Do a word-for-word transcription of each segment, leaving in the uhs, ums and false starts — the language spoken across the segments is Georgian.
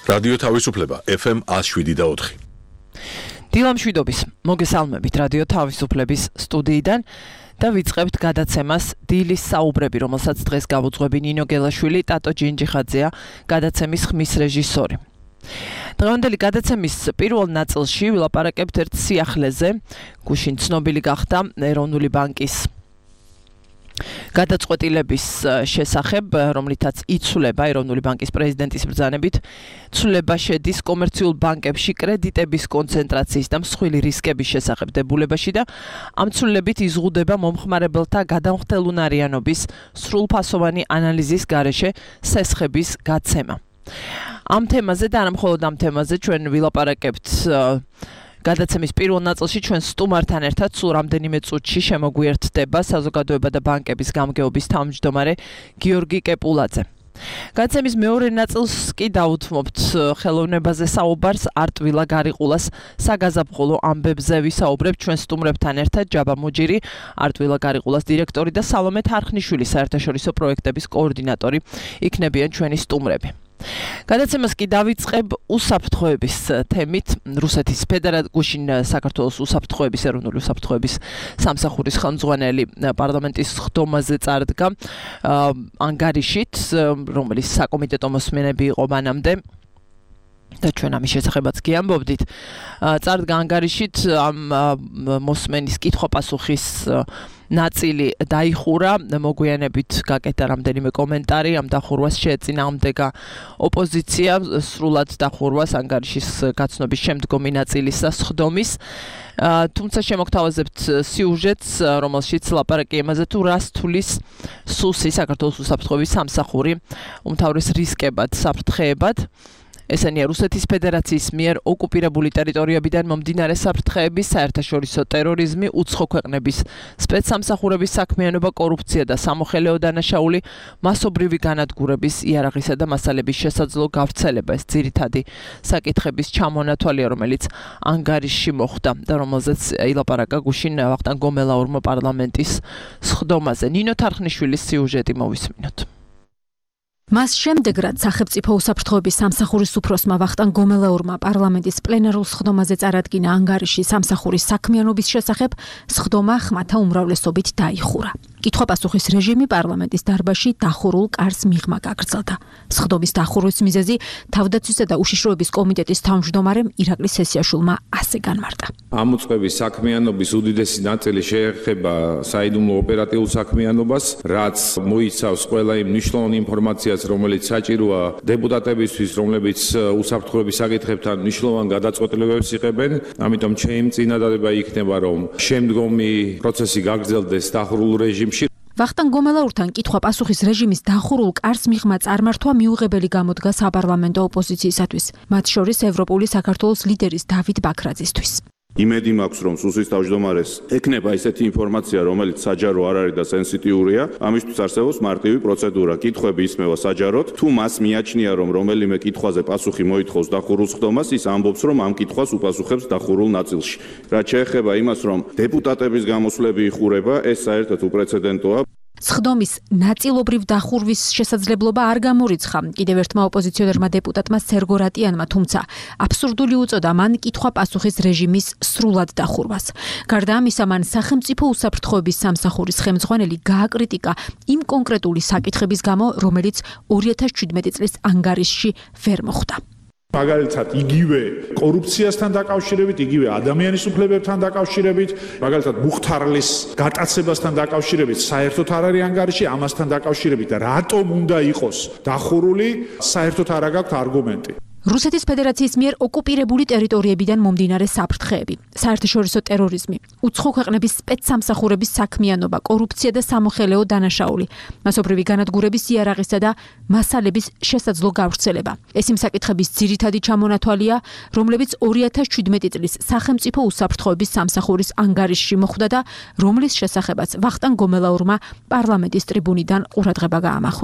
რადიო თავისუფლება ეფ ემ one oh seven და four. დილამშვიდობის მოგესალმებით რადიო თავისუფლების სტუდიიდან და ვიწყებთ გადაცემას დილის საუბრები, რომელსაც დღეს გავუძღვები ნინო გელაშვილი, ტატო ჯინჯიხაძეა გადაცემის ხმის რეჟისორი. დღევანდელი გადაცემის პირველ ნაწილში ვილაპარაკებთ ერთ სიახლეზე, გუშინ ცნობილი გახდა ეროვნული ბანკის გადაწყვეტილების შესახებ, რომლითაც იცვლება ეროვნული ბანკის პრეზიდენტის ბრძანებით, ცვლილება შედის კომერციულ ბანკებში კრედიტების კონცენტრაციის და მსხვილი რისკების შესახებ დებულებაში და ამ ცვლილებით იზღუდება მომხმარებელთა გადამხდელუნარიანობის სრულფასოვანი ანალიზის გარეშე სესხების გაცემა. ამ თემაზე და არა მხოლოდ ამ თემაზე ჩვენ ვილაპარაკებთ გადაცემის პირველ ნაწილში ჩვენ სტუმართან ერთად სულ რამდენიმე წუთში შემოგვიერთდება საზოგადოება და ბანკების გამგეობის თავმჯდომარე გიორგი კეპულაძე. გადაცემის მეორე ნაწილს კი დავუთმობთ ხელოვნებაზე საუბარს არტვილა გარიყულას საგაზაფხულო ამბებზე ვისაუბრებთ ჩვენ სტუმრებთან ერთად ჯაბა მუჯირი, არტვილა გარიყულას დირექტორი და სალომე თარხნიშვილი საერთაშორისო პროექტების კოორდინატორი იქნებიან ჩვენი სტუმრები. გადაცემას კი დავიწყებ უსაფრთხოების თემით. რუსეთის ფედერაციის საქართველოს უსაფრთხოების ეროვნული უსაფრთხოების სამსახურის ხელმძღვანელი პარლამენტის ხდომაზე წარდგა ანგარიშით, რომელიც საკომიტეტო მოსმენები იყო მანამდე და ჩვენ ამის შესახებაც კი ამბობდით. წარდგა ანგარიშით ამ მოსმენის კითხვა-პასუხის ნაწილი დაიხურა, მოგვიანებით გაკეთა რამდენიმე კომენტარი, ამ დახურვას შეეწინააღმდეგა ოპოზიცია, სრულად დახურვას ანგარიშის გაცნობის შემდგომი ნაწილის სხდომის. თუმცა შემოგთავაზებთ სიუჟეტს, რომელშიც ლაპარაკი იმაზე თუ რას თulis სუსი საქართველოს უსაფრთხოების სამსახური უმთავრეს რისკებად, საფრთხეებად. ესენია რუსეთის ფედერაციის მიერ ოკუპირებული ტერიტორიებიდან მომდინარე საფრთხეები, საერთაშორისო ტერორიზმი, უცხო ქვეყნების სპეცსამსახურების საქმიანობა, კორუფცია და სამოხელეო დანაშაული, მასობრივი განადგურების იარაღისა და მასალების შესაძლო გავრცელება. ეს ძირითადი საკითხების ჩამონათვალია, რომელიც ანგარიშში მოხვდა და რომელზეც ილაპარაკა გუშინ ვახტანგ გომელაურმა პარლამენტის სხდომაზე. ნინო თარხნიშვილის სიუჟეტი მოვისმინოთ. მას შემდეგ, რაც სახელმწიფო უსაფრთხოების სამსახურის უფროსმა ვახტანგ გომელაურმა პარლამენტის პლენარულ სხდომაზე წარადგინა ანგარიში სამსახურის საქმიანობის შესახებ, სხდომა ხმათა უმრავლესობით დაიხურა. კითხვა-პასუხის რეჟიმი პარლამენტის დარბაზში დახურულ კარს მიღმა გაგრძელდა. სხდომის დახურვის მიზეზი თავდაცვისა და უშიშროების კომიტეტის თავმჯდომარემ ირაკლი სესიაშვილმა ასე განმარტა. ამ უწყების საქმიანობის უდიდესი ნაწილი შეეხება საიდუმლო ოპერატიულ საქმიანობას, რაც მოიცავს ყველა იმ მნიშვნელოვან ინფორმაციას, რომელიც საჭიროა დეპუტატებისთვის, რომლებიც უსაფრთხოების საკითხებთან მნიშვნელოვან გადაწყვეტილებებს იღებენ. ამიტომ ჩემი წინადადება იქნება, რომ შემდგომი პროცესი გაგრძელდეს დახურულ რეჟიმში. ვახტანგ გომელაურთან კითხვა-პასუხის რეჟიმის დახურულ კარს მიღმა წარმართვა მიუღებელი გამოდგა საპარლამენტო ოპოზიციისათვის, მათ შორის ევროპული საქართველოს ლიდერის დავით ბაქრაძისთვის. იმედი მაქვს, რომ სუსის თავმჯდომარეს ექნება ისეთი ინფორმაცია, რომელიც საჯარო არ არის და სენსიტიურია, ამისთვის არსებობს მარტივი პროცედურა. კითხვები ისმევა საჯაროდ, თუ მას მიაჩნია, რომ რომელიმე კითხვაზე პასუხი მოითხოვს დახურულ სხდომას, ის ამბობს, რომ ამ კითხვას უპასუხებს დახურულ ნაწილში. რაც შეეხება იმას, რომ დეპუტატების გამოსვლები იხურება, ეს საერთოდ უპრეცედენტოა. სხდომის ნაწილობრივ დახურვის შესაძლებლობა არ გამორიცხა კიდევ ერთმა ოპოზიციონერმა დეპუტატმა სერგო რატიანმა, თუმცა აბსურდული უწოდა მან კითხვა-პასუხის რეჟიმის სრულად დახურვას. გარდა ამისა, მან სახელმწიფო უსაფრთხოების სამსახურის ხელმძღვანელი გააკრიტიკა იმ კონკრეტული საკითხების გამო, რომელიც ორი ათას შვიდმეტი წლის ანგარიშში ვერ მოხვდა. მაგალითად, იგივე კორუფციასთან დაკავშირებით, იგივე ადამიანის უფლებებთან დაკავშირებით, მაგალითად, მუხთარლის გატაცებასთან დაკავშირებით საერთოდ არ არის ანგარიში, ამასთან დაკავშირებით და რატომ უნდა იყოს დახურული, საერთოდ არ აქვს არგუმენტი. რუსეთის ფედერაციის მიერ ოკუპირებული ტერიტორიებიდან მომდინარე საფრთხეები, საერთაშორისო ტერორიზმი, უცხო ქვეყნების სპეცსამსახურების საქმიანობა, კორუფცია და სამოხელეო დანაშაული, მასობრივი განადგურების იარაღისა და მასალების შესაძლო გავრცელება. ეს იმ საკითხების ძირითადი ჩამონათვალია, რომლებიც ორი ათას შვიდმეტი წლის სახელმწიფო უსაფრთხოების სამსახურის ანგარიშში მოხვდა და რომლის შესახებაც ვახტანგ გომელაურმა პარლამენტის ტრიბუნიდან ყურადღება გაამახვილა.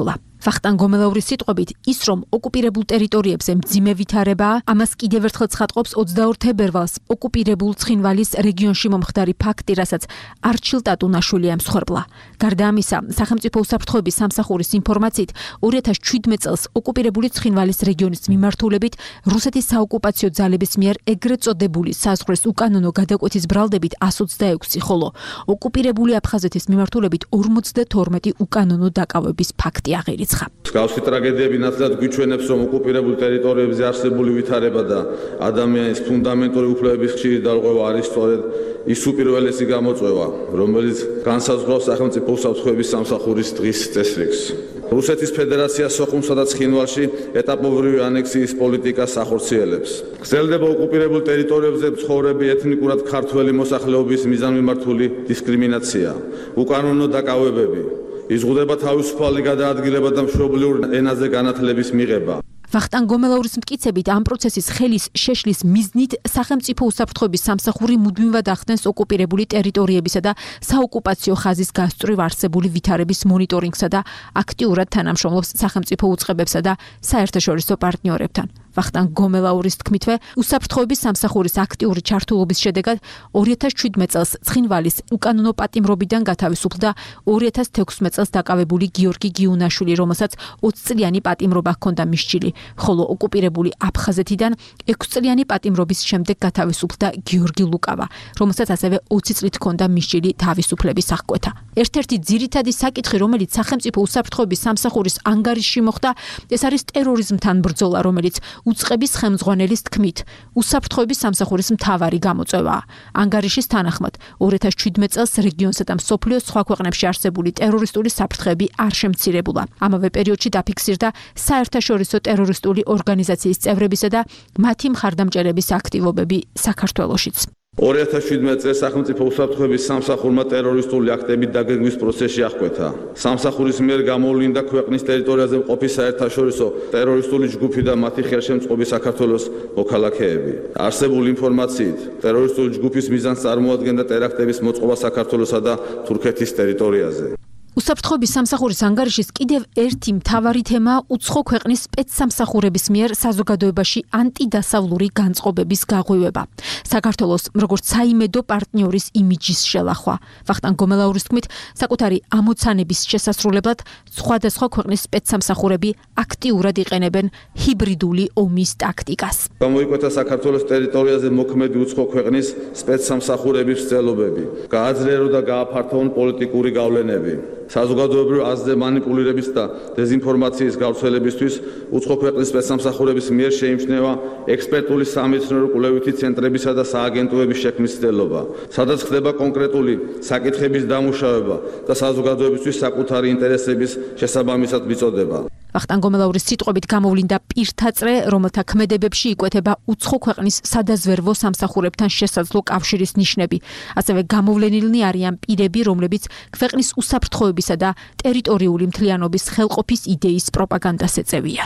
ვახტანგ გომელაურის სიტყვებით, ის რომ ოკუპირებულ ტერიტორიებზე მძიმე ვითარებაა, ამას კიდევ ერთხელ ცხადყოფს ოცდაორ თებერვალს ოკუპირებულ ცხინვალის რეგიონში მომხდარი ფაქტი, რასაც არჩილ ტატუნაშვილი ემსხვერპლა. გარდა ამისა, სახელმწიფო უსაფრთხოების სამსახურის ინფორმაციით, ორი ათას შვიდმეტ წელს ოკუპირებული ცხინვალის რეგიონის მიმართულებით რუსეთის საოკუპაციო ძალების მიერ ეგრეთ წოდებული საზღვრის უკანონო გადაკვეთის ბრალდებით εκατს ოცდაექვსი, ხოლო ოკუპირებული აფხაზეთის მიმართულებით ორმოცდათორმეტი უკანონო დაკავების ფაქტი აღიარეს. მსგავსი ტრაგედიები ნათლად გვიჩვენებს, რომ ოკუპირებულ ტერიტორიებზე არსებული ვითარება და ადამიანის ფუნდამენტური უფლებების ხშირი დარღვევა არის სწორედ ის უპირველესი გამოწვევა, რომელიც განსაზღვრავს სახელმწიფო უსაფრთხოების სამსახურის დღის წესრიგს. რუსეთის ფედერაცია სოხუმსა და ცხინვალში ეტაპობრივი ანექსიის პოლიტიკას ახორციელებს. გრძელდება ოკუპირებულ ტერიტორიებზე მცხოვრები ეთნიკურად ქართველი მოსახლეობის მიზანმიმართული დისკრიმინაცია, უკანონო დაკავებები. იზღუდება თავისუფალი გადაადგილება და მშობლიურ ენაზე განათლების მიღება. ვახტანგ გომელაურის მტკიცებით, ამ პროცესის ხელის შეშლის მიზნით სახელმწიფო უსაფრთხოების სამსახური მუდმივად ახდენს ოკუპირებული ტერიტორიებისა და საოკუპაციო ხაზის გასწვრივ არსებული ვითარების მონიტორინგსა და აქტიურად თანამშრომლობს სახელმწიფო უწყებებსა და საერთაშორისო პარტნიორებთან. ვახტანგ გომელაურის თქმითვე, უსაფრთხოების სამსახურის აქტიური ჩართულობის შედეგად ორი ათას შვიდმეტ წელს ცხინვალის უკანონო პატიმრობიდან გათავისუფლდა ორი ათას თექვსმეტ წელს დაკავებული გიორგი გიუნაშვილი, რომელსაც ოცწლიანი პატიმრობა ჰქონდა მისჯილი, ხოლო ოკუპირებული აფხაზეთიდან ექვსწლიანი პატიმრობის შემდეგ გათავისუფლდა გიორგი ლუკავა, რომელსაც ასევე ოცი წლით ჰქონდა მისჯილი თავისუფლების აღკვეთა. ერთ-ერთი ძირითადი საკითხი, რომელიც სახელმწიფო უსაფრთხოების სამსახურის ანგარიშში მოხდა, ეს არის ტერორიზმთან ბრძოლა, რომელიც უწყების ხელმძღვანელის თქმით, უსაფრთხოების სამსახურის მთავარი გამოწვევაა. ანგარიშის თანახმად, ორი ათას შვიდმეტ წელს რეგიონსა და მსოფლიოს სხვა ქვეყნებში არსებული ტერორისტული საფრთხეები არ შემცირებულა. ამავე პერიოდში დაფიქსირდა საერთაშორისო ტერორისტული ორგანიზაციის წევრებისა და მათი მხარდამჭერების აქტივობები საქართველოშიც. ორი ათას შვიდმეტ წელს სახელმწიფო უსაფრთხოების სამსახურმა ტერორისტული აქტების დაგეგმვის პროცესში აღკვეთა. სამსახურის მიერ გამოვლინდა ქვეყნის ტერიტორიაზე მყოფი საერთაშორისო ტერორისტული ჯგუფი და მათი ხელშემწყობი საქართველოს მოქალაქეები. არსებული ინფორმაციით, ტერორისტული ჯგუფის მიზანს წარმოადგენდა ტერაქტების მოწყობა საქართველოსა და თურქეთის ტერიტორიაზე. უსაფრთხოების სამსახურის ანგარიშის კიდევ ერთი მთავარი თემაა უცხო ქვეყნის სპეცსამსახურების მიერ საზოგადოებაში ანტიდასავლური განწყობების გაღვივება. საქართველოს როგორც საიმედო პარტნიორის იმიჯის შელახვა. ვახტანგ გომელაურის თქმით, საკუთარი ამოცანების შესასრულებლად სხვადასხვა ქვეყნის სპეცსამსახურები აქტიურად იყენებენ ჰიბრიდული ომის ტაქტიკას. გამოიკვეთა საქართველოს ტერიტორიაზე მოქმედი უცხო ქვეყნის სპეცსამსახურების მცდელობები, გააძლიერო და გააფართოვონ პოლიტიკური გავლენები. საზოგადოებრივ აზრზე მანიპულირების და დეზინფორმაციის გავრცელებისთვის უცხო ქვეყნის სპეცსამსახურების მიერ შეიმჩნევა ექსპერტული სამეცნიერო კვლევითი ცენტრებისა და სააგენტოების შექმნის ცდელობა, სადაც ხდება კონკრეტული საკითხების დამუშავება და საზოგადოებისთვის საკუთარი ინტერესების შესაბამისად მიწოდება. ვახტანგ გომელაურის სიტყვებით გამოვლინდა პირთაწრე, რომელთა ქმედებებში იკვეთება უცხო ქვეყნის სადაზვერვო სამსახურებთან შესაძლო კავშირის ნიშნები. ასევე გამოვლენილნი არიან პირები, რომლებიც ქვეყნის უსაფრთხოებისა და ტერიტორიული მთლიანობის ხელყოფის იდეის პროპაგანდას ეწევიან.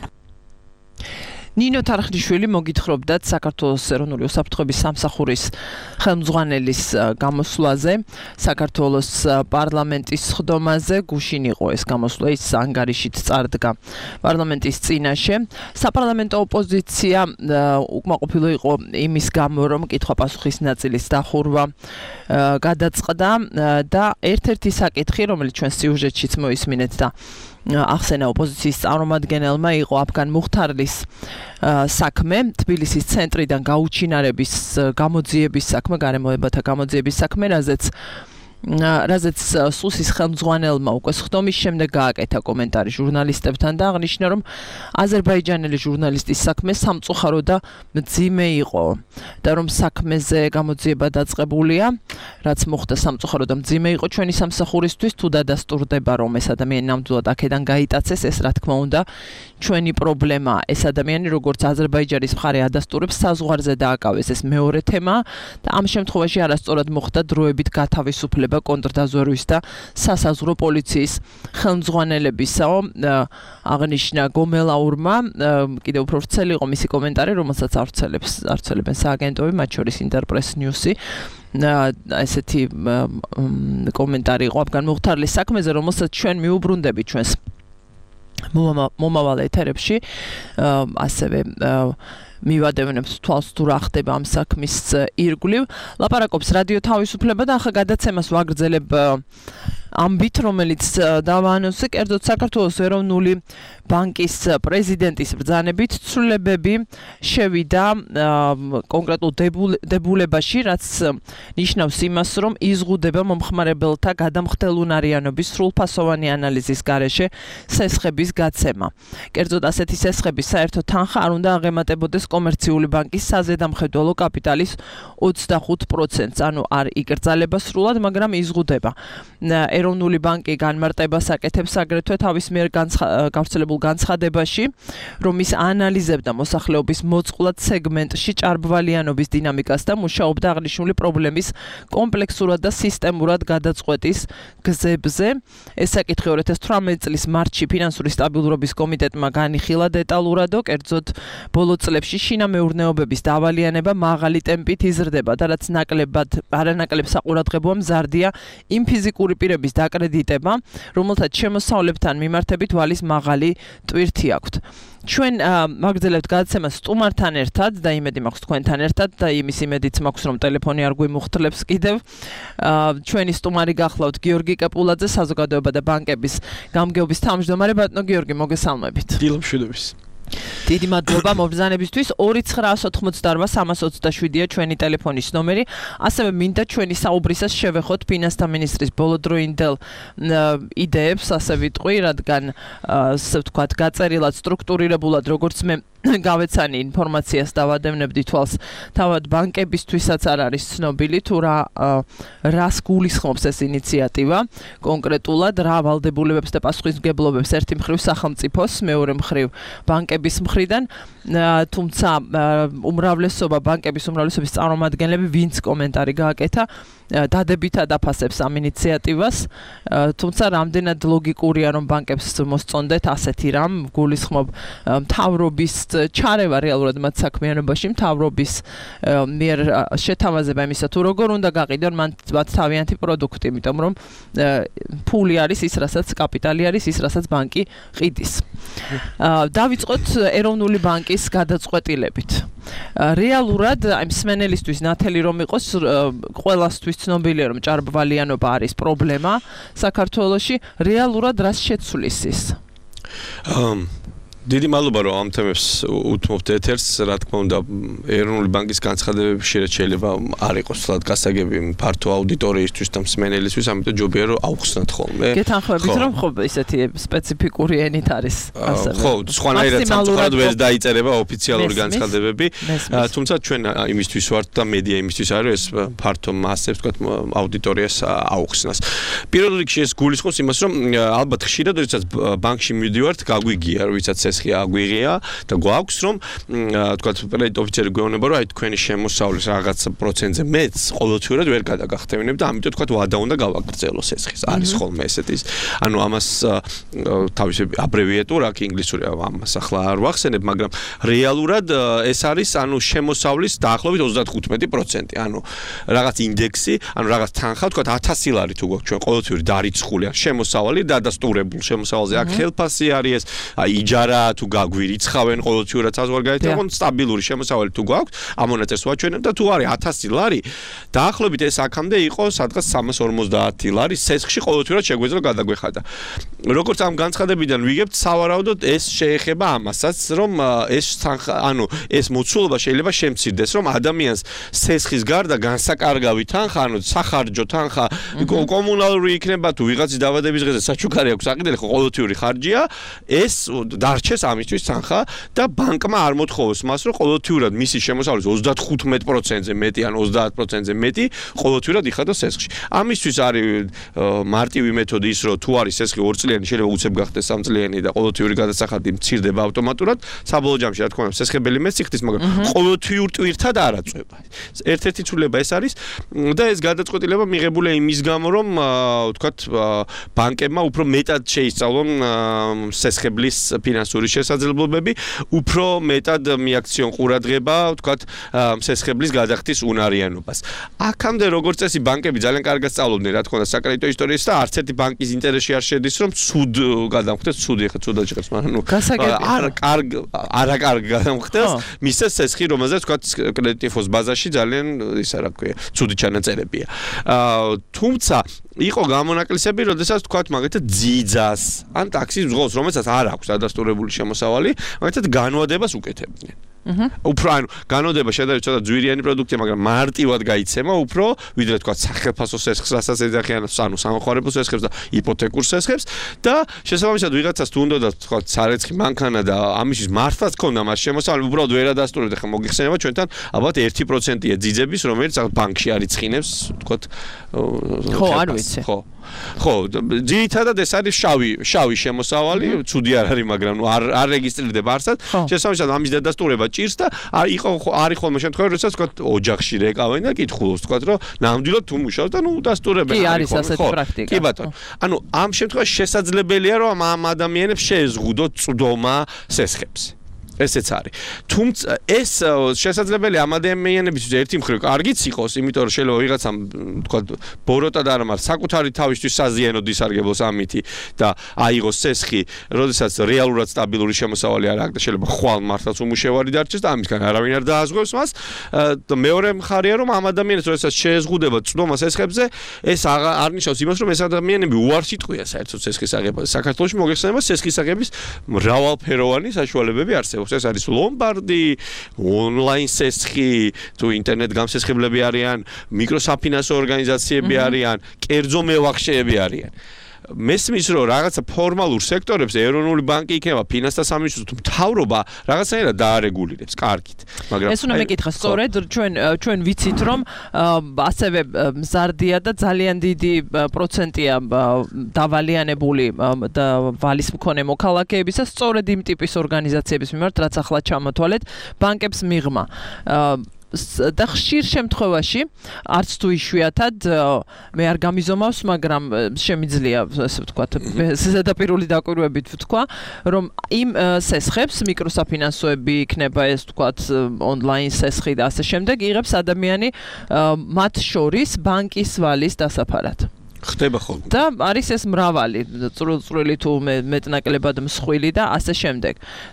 ნინო თარხნიშვილი მოგითხრობდათ საქართველოს ეროვნული უსაფრთხოების სამსახურის ხელმძღვანელის გამოსვლაზე, საქართველოს პარლამენტის სხდომაზე. გუშინ იყო ეს გამოსვლა, ის ანგარიშით წარდგა პარლამენტის წინაშე. საპარლამენტო ოპოზიცია უკმაყოფილო იყო იმის გამო, რომ კითხვა-პასუხის ნაწილის დახურვა გადაწყდა და ერთ-ერთი საკითხი, რომელიც ჩვენ სიუჟეტშიც მოისმინეთ და ახსენა ოპოზიციის წარმომადგენელმა, იყო აფგან მუხთარლის საქმე, თბილისის ცენტრიდან გაუჩინარების გამოძიების საქმე, გარემოებათა გამოძიების საქმე, რაზეც რაზეც სუსის ხელმძღვანელმა უკვე სხდომის შემდეგ გააკეთა კომენტარი ჟურნალისტებთან და აღნიშნა, რომ აზერბაიჯანელი ჟურნალისტის საქმე სამწუხარო და მძიმე იყო და რომ საქმეზე გამოძიება დაწყებულია, რაც მოხდა სამწუხარო და მძიმე იყო ჩვენი სამსახურისთვის, თუ დადასტურდება, რომ ეს ადამიანი ნამდვილად აქედან გაიტაცეს, ეს რა თქმა უნდა ჩვენი პრობლემაა. ეს ადამიანი, როგორც აზერბაიჯანის მხარე ადასტურებს, საზღვარზე დააკავეს, ეს მეორე თემა და ამ შემთხვევაში არასწორად მოხდა დროებით გათავისუფლება კონტრდაზვერვის და სასაზღვრო პოლიციის ხელმძღვანელებისაო. აღნიშნა გომელაურმა, კიდევ უფრო ვრცელი იყო მისი კომენტარი, რომელსაც ავრცელებს ავრცელებენ სააგენტოები, მათ შორის ინტერპრეს ნიუსი. ესეთი კომენტარი იყო აფგან მუხთარლის საქმეზე, რომელსაც ჩვენ მიუბრუნდებით ჩვენს მომავალ ეთერებში ასევე მივადევნებთ თვალს თუ რა ხდება ამ საქმის ირგვლივ. ლაპარაკობს რადიო თავისუფლება და ახლა გადაცემას ვაგრძელებ ამბით, რომელიც დავაანონსე, კერძოდ საქართველოს ეროვნული ბანკის პრეზიდენტის ბრძანებით ცვლილებები შევიდა კონკრეტულ დებულებაში, რაც ნიშნავს იმას, რომ იზღუდება მომხმარებელთა გადამხდელუნარიანობის სრულფასოვანი ანალიზის გარეშე სესხების გაცემა. კერძოდ ასეთი სესხების საერთო თანხა არ უნდა აღემატებოდეს კომერციული ბანკის საზედამხედველო კაპიტალის ოცდახუთ პროცენტს, ანუ არ იკრძალება სრულად, მაგრამ იზღუდება. ეროვნული ბანკი განმარტებას აკეთებს აგრეთვე თავის მიერ გავრცელებულ განცხადებაში, რომ ის ანალიზებდა მოსახლეობის მოწყვლად სეგმენტში ჭარბვალიანობის დინამიკას და მუშაობდა აღნიშნული პრობლემის კომპლექსურად და სისტემურად გადაწყვეტის გზებზე. ეს საკითხი ორი ათას თვრამეტი წლის მარტში ფინანსური სტაბილურობის კომიტეტმა განიხილა დეტალურადო, კერძოდ ბოლო წლებში შინამეურნეობების დავალიანება მაღალი ტემპით იზრდება და რაც ნაკლებად არანაკლებ საყურადღებოა მზარდია იმ ფიზიკური პირების დაკრედიტება, რომელთაც შემოსავლებთან მიმართებით ვალის მაღალი ტვირთი აქვთ. ჩვენ ვაგრძელებთ გადაცემას სტუმართან ერთად და იმედი მაქვს თქვენთან ერთად და იმის იმედიც მაქვს, რომ ტელეფონი არ გვიმუხტლებს კიდევ. ჩვენი სტუმარი გახლავთ გიორგი კეპულაძე, საზოგადოება და ბანკების გამგეობის თავმჯდომარე. ბატონო გიორგი, მოგესალმებით. დილამშვიდობის. დიდი მადლობა მობრძანებისთვის. ორი ცხრაას ოთხმოცდაორვა სამას ოცდაშვიდია ჩვენი ტელეფონის ნომერი. ასევე მინდა ჩვენი საუბრისას შევეხოთ ფინანსთა მინისტრის ბოლოდროინდელ იდეებს, ასე ვიტყვი, რადგან ასე ვთქვათ, გაწერილად, სტრუქტურირებულად, როგორც მე გავეცანი ინფორმაციას დავადევნებდი თვალს, თავად ბანკებისთვისაც არ არის ცნობილი თუ რა რას გულისხმობს ეს ინიციატივა კონკრეტულად, რა ვალდებულებებს და პასუხისმგებლობებს ერთი მხრივ სახელმწიფოს, მეორე მხრივ ბანკების მხრიდან, თუმცა უმრავლესობა ბანკების უმრავლესობის წარმომადგენლები ვინც კომენტარი გააკეთა, დადებითად აფასებს ამ ინიციატივას, თუმცა რამდენად ლოგიკურია, რომ ბანკებს მოსწონდეთ ასეთი რამ, გულისხმობ მთავრობის ჩარევა რეალურად მათ საქმიანობაში, მთავრობის მიერ შეთავაზება იმისა თუ როგორ უნდა გაყიდონ მათ თავიანთი პროდუქტი, იმიტომ რომ ფული არის ის, რასაც კაპიტალი არის ის, რასაც ბანკი ყიდის. დავიწყოთ ეროვნული ბანკის გადაწყვეტილებით. რეალურად აი მსმენელისთვის ნათელი რომ იყოს, ყველასთვის ცნობილია რომ ჭარბვალიანობა არის პრობლემა საქართველოში, რეალურად რას შეცვლის ის? დიდი მადლობა რომ ამ თემებს უთმობთ ეთერს, რა თქმა უნდა, ეროვნული ბანკის განცხადებები შეიძლება არ იყოს თლად გასაგები ფართო აუდიტორიისთვის და მსმენელისთვის, ამიტომ ჯობია რომ ავხსნათ ხოლმე. გეთანხმებით რომ ხო ისეთი სპეციფიკური ენით არის ასევე. ხო, სხვანაირად სამწუხაროდ ვერ დაიწერება ოფიციალური განცხადებები, თუმცა ჩვენ იმისთვის ვართ და მედია იმისთვის არის ეს ფართო მასებს, თქვათ, აუდიტორიას აუხსნას. პირველ რიგში ეს გულისხმობს იმას, რომ ალბათ ხშირად როდესაც ბანკში მივდივართ, გაგვიგია, რომ ვისაც აგვიღია და გვაქვს რომ თქვათ კრედიტ ოფიცერი გვეუბნება რომ აი თქვენი შემოსავლის რაღაც პროცენტზე მეც ყოველთვიურად ვერ გადაგახტევნებ და ამიტომ თქვათ ვადა უნდა გავაგრძელოს ესხის არის ხოლმე ესეთის ანუ ამას თავისი აბრევიატურა აქ ინგლისური ამას ახლა არ ვახსენებ მაგრამ რეალურად ეს არის ანუ შემოსავლის დაახლოებით ოცდათხუთმეტი პროცენტი ანუ რაღაც ინდექსი ანუ რაღაც თანხა თქვათ ათასი ლარი თუ გვაქვს ჩვენ ყოველთვიურად დარიცხული ან შემოსავალი დადასტურებულ შემოსავალზე აქ ხელფასი არის ეს აი იჯარა თუ გაგვირიცხავენ ყოველთვიურად საზღვარგარეთ ოღონდ სტაბილური შემოსავალი თუ გვაქვს ამ მონაწერს ვაჩვენებ და თუ არის ათასი ლარი დაახლოებით ეს აქამდე იყო სადღაც სამას ორმოცდაათი ლარი სესხში ყოველთვიურად შეგვეძლო გადაგვეხადა როგორც ამ განცხადებიდან ვიგებთ სავარაუდოდ ეს შეეხება ამასაც რომ ეს ანუ ეს მოცულობა შეიძლება შემცირდეს რომ ადამიანს სესხის გარდა განსაკარგავი თანხა ანუ სახარჯო თანხა კომუნალური იქნება თუ ვიღაცის დაბადების დღეზე საჩუქარი აქვს აყიდელი ხო ყოველთვიური ხარჯია ეს დარჩეს ამისთვის თანხა და ბანკმა არ მოთხოვოს მას რომ ყოველთვიურად მისი შემოსავლის ოცდათხუთმეტი პროცენტზე მეტი ან ოცდაათ პროცენტზე მეტი ყოველთვიურად იხადოს სესხში. ამისთვის არის მარტივი მეთოდი ის რომ თუ არის სესხი ორი წლიანი შეიძლება უცებ გახდეს სამი წლიანი და ყოველთვიური გადასახადი მცირდება ავტომატურად საბოლოო ჯამში რა თქმა უნდა სესხებელი მეც იხდის მაგრამ ყოველთვიურ ტვირთად არ აწვება. ერთ-ერთი ცვლილება ეს არის და ეს გადაწყვეტილება მიღებულია იმის გამო რომ ვთქვათ ბანკებმა უფრო მეტად შეისწავლონ სესხებლის ფინანსური ფინანსური შესაძლებლობები, უფრო მეტად მიაქციონ ყურადღება, ვთქვათ, სესხებლის გადახდის უნარიანობას. აქამდე როგორც წესი ბანკები ძალიან კარგად სწავლობდნენ, რა თქმა უნდა, საკრედიტო ისტორიას და არც ერთი ბანკის ინტერესში არ შედის, რომ ცუდ გადამხდეს, ცუდი ხა ცუდად შეყებს, მაგრამ ნუ არ კარგ არა კარგ გადამხდეს, მისცეს სესხი, რომელზეც ვთქვათ კრედიტიფოს ბაზაში ძალიან ისა რა ქვია, ცუდი ჩანაწერებია. თუმცა იყო გამონაკლისები, როდესაც ვთქვათ მაგალითად ძიძას ან ტაქსის მძღოლს, რომელსაც არ აქვს დადასტურებული შემოსავალი, მაგალითად განვადებას უკეთებდნენ. უფრო ანუ განოდება შედარებით ცოტა ძვირიანი პროდუქტია, მაგრამ მარტივად გაიცემა უფრო ვიდრე თქვა სახელფასო სესხს, რასაც ეძახიან, ანუ სამხარებელ სესხებს და იპოთეკურ სესხებს და შესაბამისად ვიღაცას თუ უნდა და თქვა სარეცხი მანქანა და ამისთვის მართლაც ქონდა მას შემოსავალი, უბრალოდ ვერ ადასტურებდა, ხა მოგიხსენება ჩვენთან ალბათ ერთი პროცენტია ძიძების, რომელიც ბანკში არიცხინებს, თქვა ხო, არ ვიცი. ხო ხო, ძირითადად ეს არის შავი, შავი შემოსავალი, ცუდი არ არის, მაგრამ ნუ არ არ რეგისტრირდება არსად. შესაბამისად ამის დადასტურება ჭირს და არ იყო არის ხოლმე შემთხვევა, როდესაც თქვა ოჯახში რეკავენ და კითხულობს, თქვა რომ ნამდვილად თუ მუშაობს და ნუ დასტურებენ. კი, არის ასეთი პრაქტიკა. კი ბატონო. ანუ ამ შემთხვევაში შესაძლებელია რომ ამ ადამიანებს შეეზღუდოთ წვდომა სესხებს. ესეც არის. თუმცა ეს შესაძლებელი ამ ადამიანებისთვის ერთი მხრივ კარგიც იყოს, იმიტომ რომ შეიძლება ვიღაცამ თქვა ბოროტად არ ამარ საკუთარი თავისთვის საზიანოდ ისარგებლოს ამითი და აიღოს სესხი, როდესაც რეალურად სტაბილური შემოსავალი არ აქვს და შეიძლება ხვალ მართლაც უმუშევარი დარჩეს და ამისგან არავინ არ დააზღვევს მას. და მეორე მხარეა რომ ამ ადამიანებს როდესაც შეეზღუდება წვდომა სესხებზე, ეს არ ნიშნავს იმას რომ ეს ადამიანები უარსიტყვია საერთოდ სესხის აღებას. საქართველოში მოგეხსენება სესხის აღების მრავალფეროვანი საშუალებები არსებობს. ეს არის ლომბარდი, ონლაინ სესხი, თუ ინტერნეტ გამსესხებლები არიან, მიკროსაფინანსო ორგანიზაციები არიან, კერძო მევახშეები არიან. მესმის რომ რაღაცა ფორმალურ სექტორებს ეროვნული ბანკი იქნება, ფინანსთა სამინისტრო, მთავრობა რაღაცნაირად დაარეგულირებს, კარგით. მაგრამ ეს უნდა მეკითხა, სწორედ ჩვენ ჩვენ ვიცით რომ ასევე მზარდია და ძალიან დიდი პროცენტია დავალიანებული და ვალის მქონე მოქალაქეებისა სწორედ იმ ტიპის ორგანიზაციების მიმართ, რაც ახლა ჩამოთვალეთ, ბანკებს მიღმა. და ხშირ შემთხვევაში არც თუ იშვიათად მე არ გამიზომავს, მაგრამ შემიძლია ესე ვთქვათ, ზედაპირული დაკვირვებით ვთქვა, რომ იმ სესხებს მიკროსაფინანსოები იქნება ეს ვთქვათ ონლაინ სესხი და ასე შემდეგ იღებს ადამიანი მათ შორის ბანკის ვალის დასაფარად. ხდება ხოლმე. და არის ეს მრავალი, წვრილი თუ მეტნაკლებად მსხვილი და ასე შემდეგ.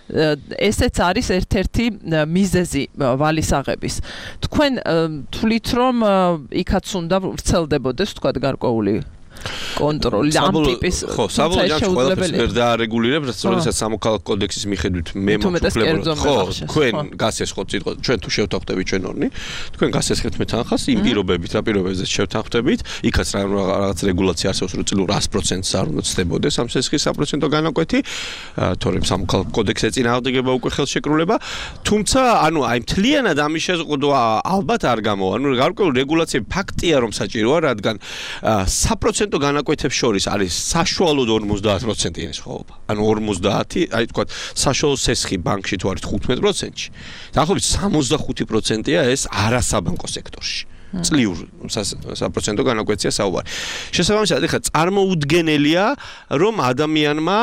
ესეც არის ერთ-ერთი მიზეზი ვალის აღების. თქვენ თვლით რომ იქაც უნდა ვრცელდებოდეს, ვთქვათ, გარკვეული კონტროლი ამ ტიპის ხო, საბოლოო ჯამში ყველაფერს ვერ დაარეგულირებს, როდესაც სამოქალაქო კოდექსის მიხედვით მე მოგწლებთ. ხო, თქვენ გასესხოთ სიტყვა, ჩვენ თუ შევთანხმდებით ჩვენ ორნი, თქვენ გასესხებთ მე თანხას იმ პირობებით, რა პირობებზეც შევთანხმდებით, იქაც რაღაც რეგულაცია არსებობს, რომ წილურ ას პროცენტს არ უნდა ცდებოდეს ამ სესხის საპროცენტო განაკვეთი, თორემ სამოქალაქო კოდექსზე წინააღმდეგება უკვე ხელშეკრულება, თუმცა ანუ აი მთლიანად ამის შეზღუდვა ალბათ არ გამოვა. ანუ გარკვეული რეგულაციები ფაქტია რომ საჭიროა, რადგან საპროცენტო განაკვეთებს შორის არის საშუალოდ ორმოცდაათ პროცენტიანი სხვაობა. ანუ ორმოცდაათი, აი თქვა, საშუალო სესხი ბანკში თუ არის თხუთმეტ პროცენტში. დაახლოებით სამოცდახუთი პროცენტია ეს არასაბანკო სექტორში. წლიურ საპროცენტო განაკვეთია საუბარი. შესაბამისად, ეხლა წარმოუდგენელია, რომ ადამიანმა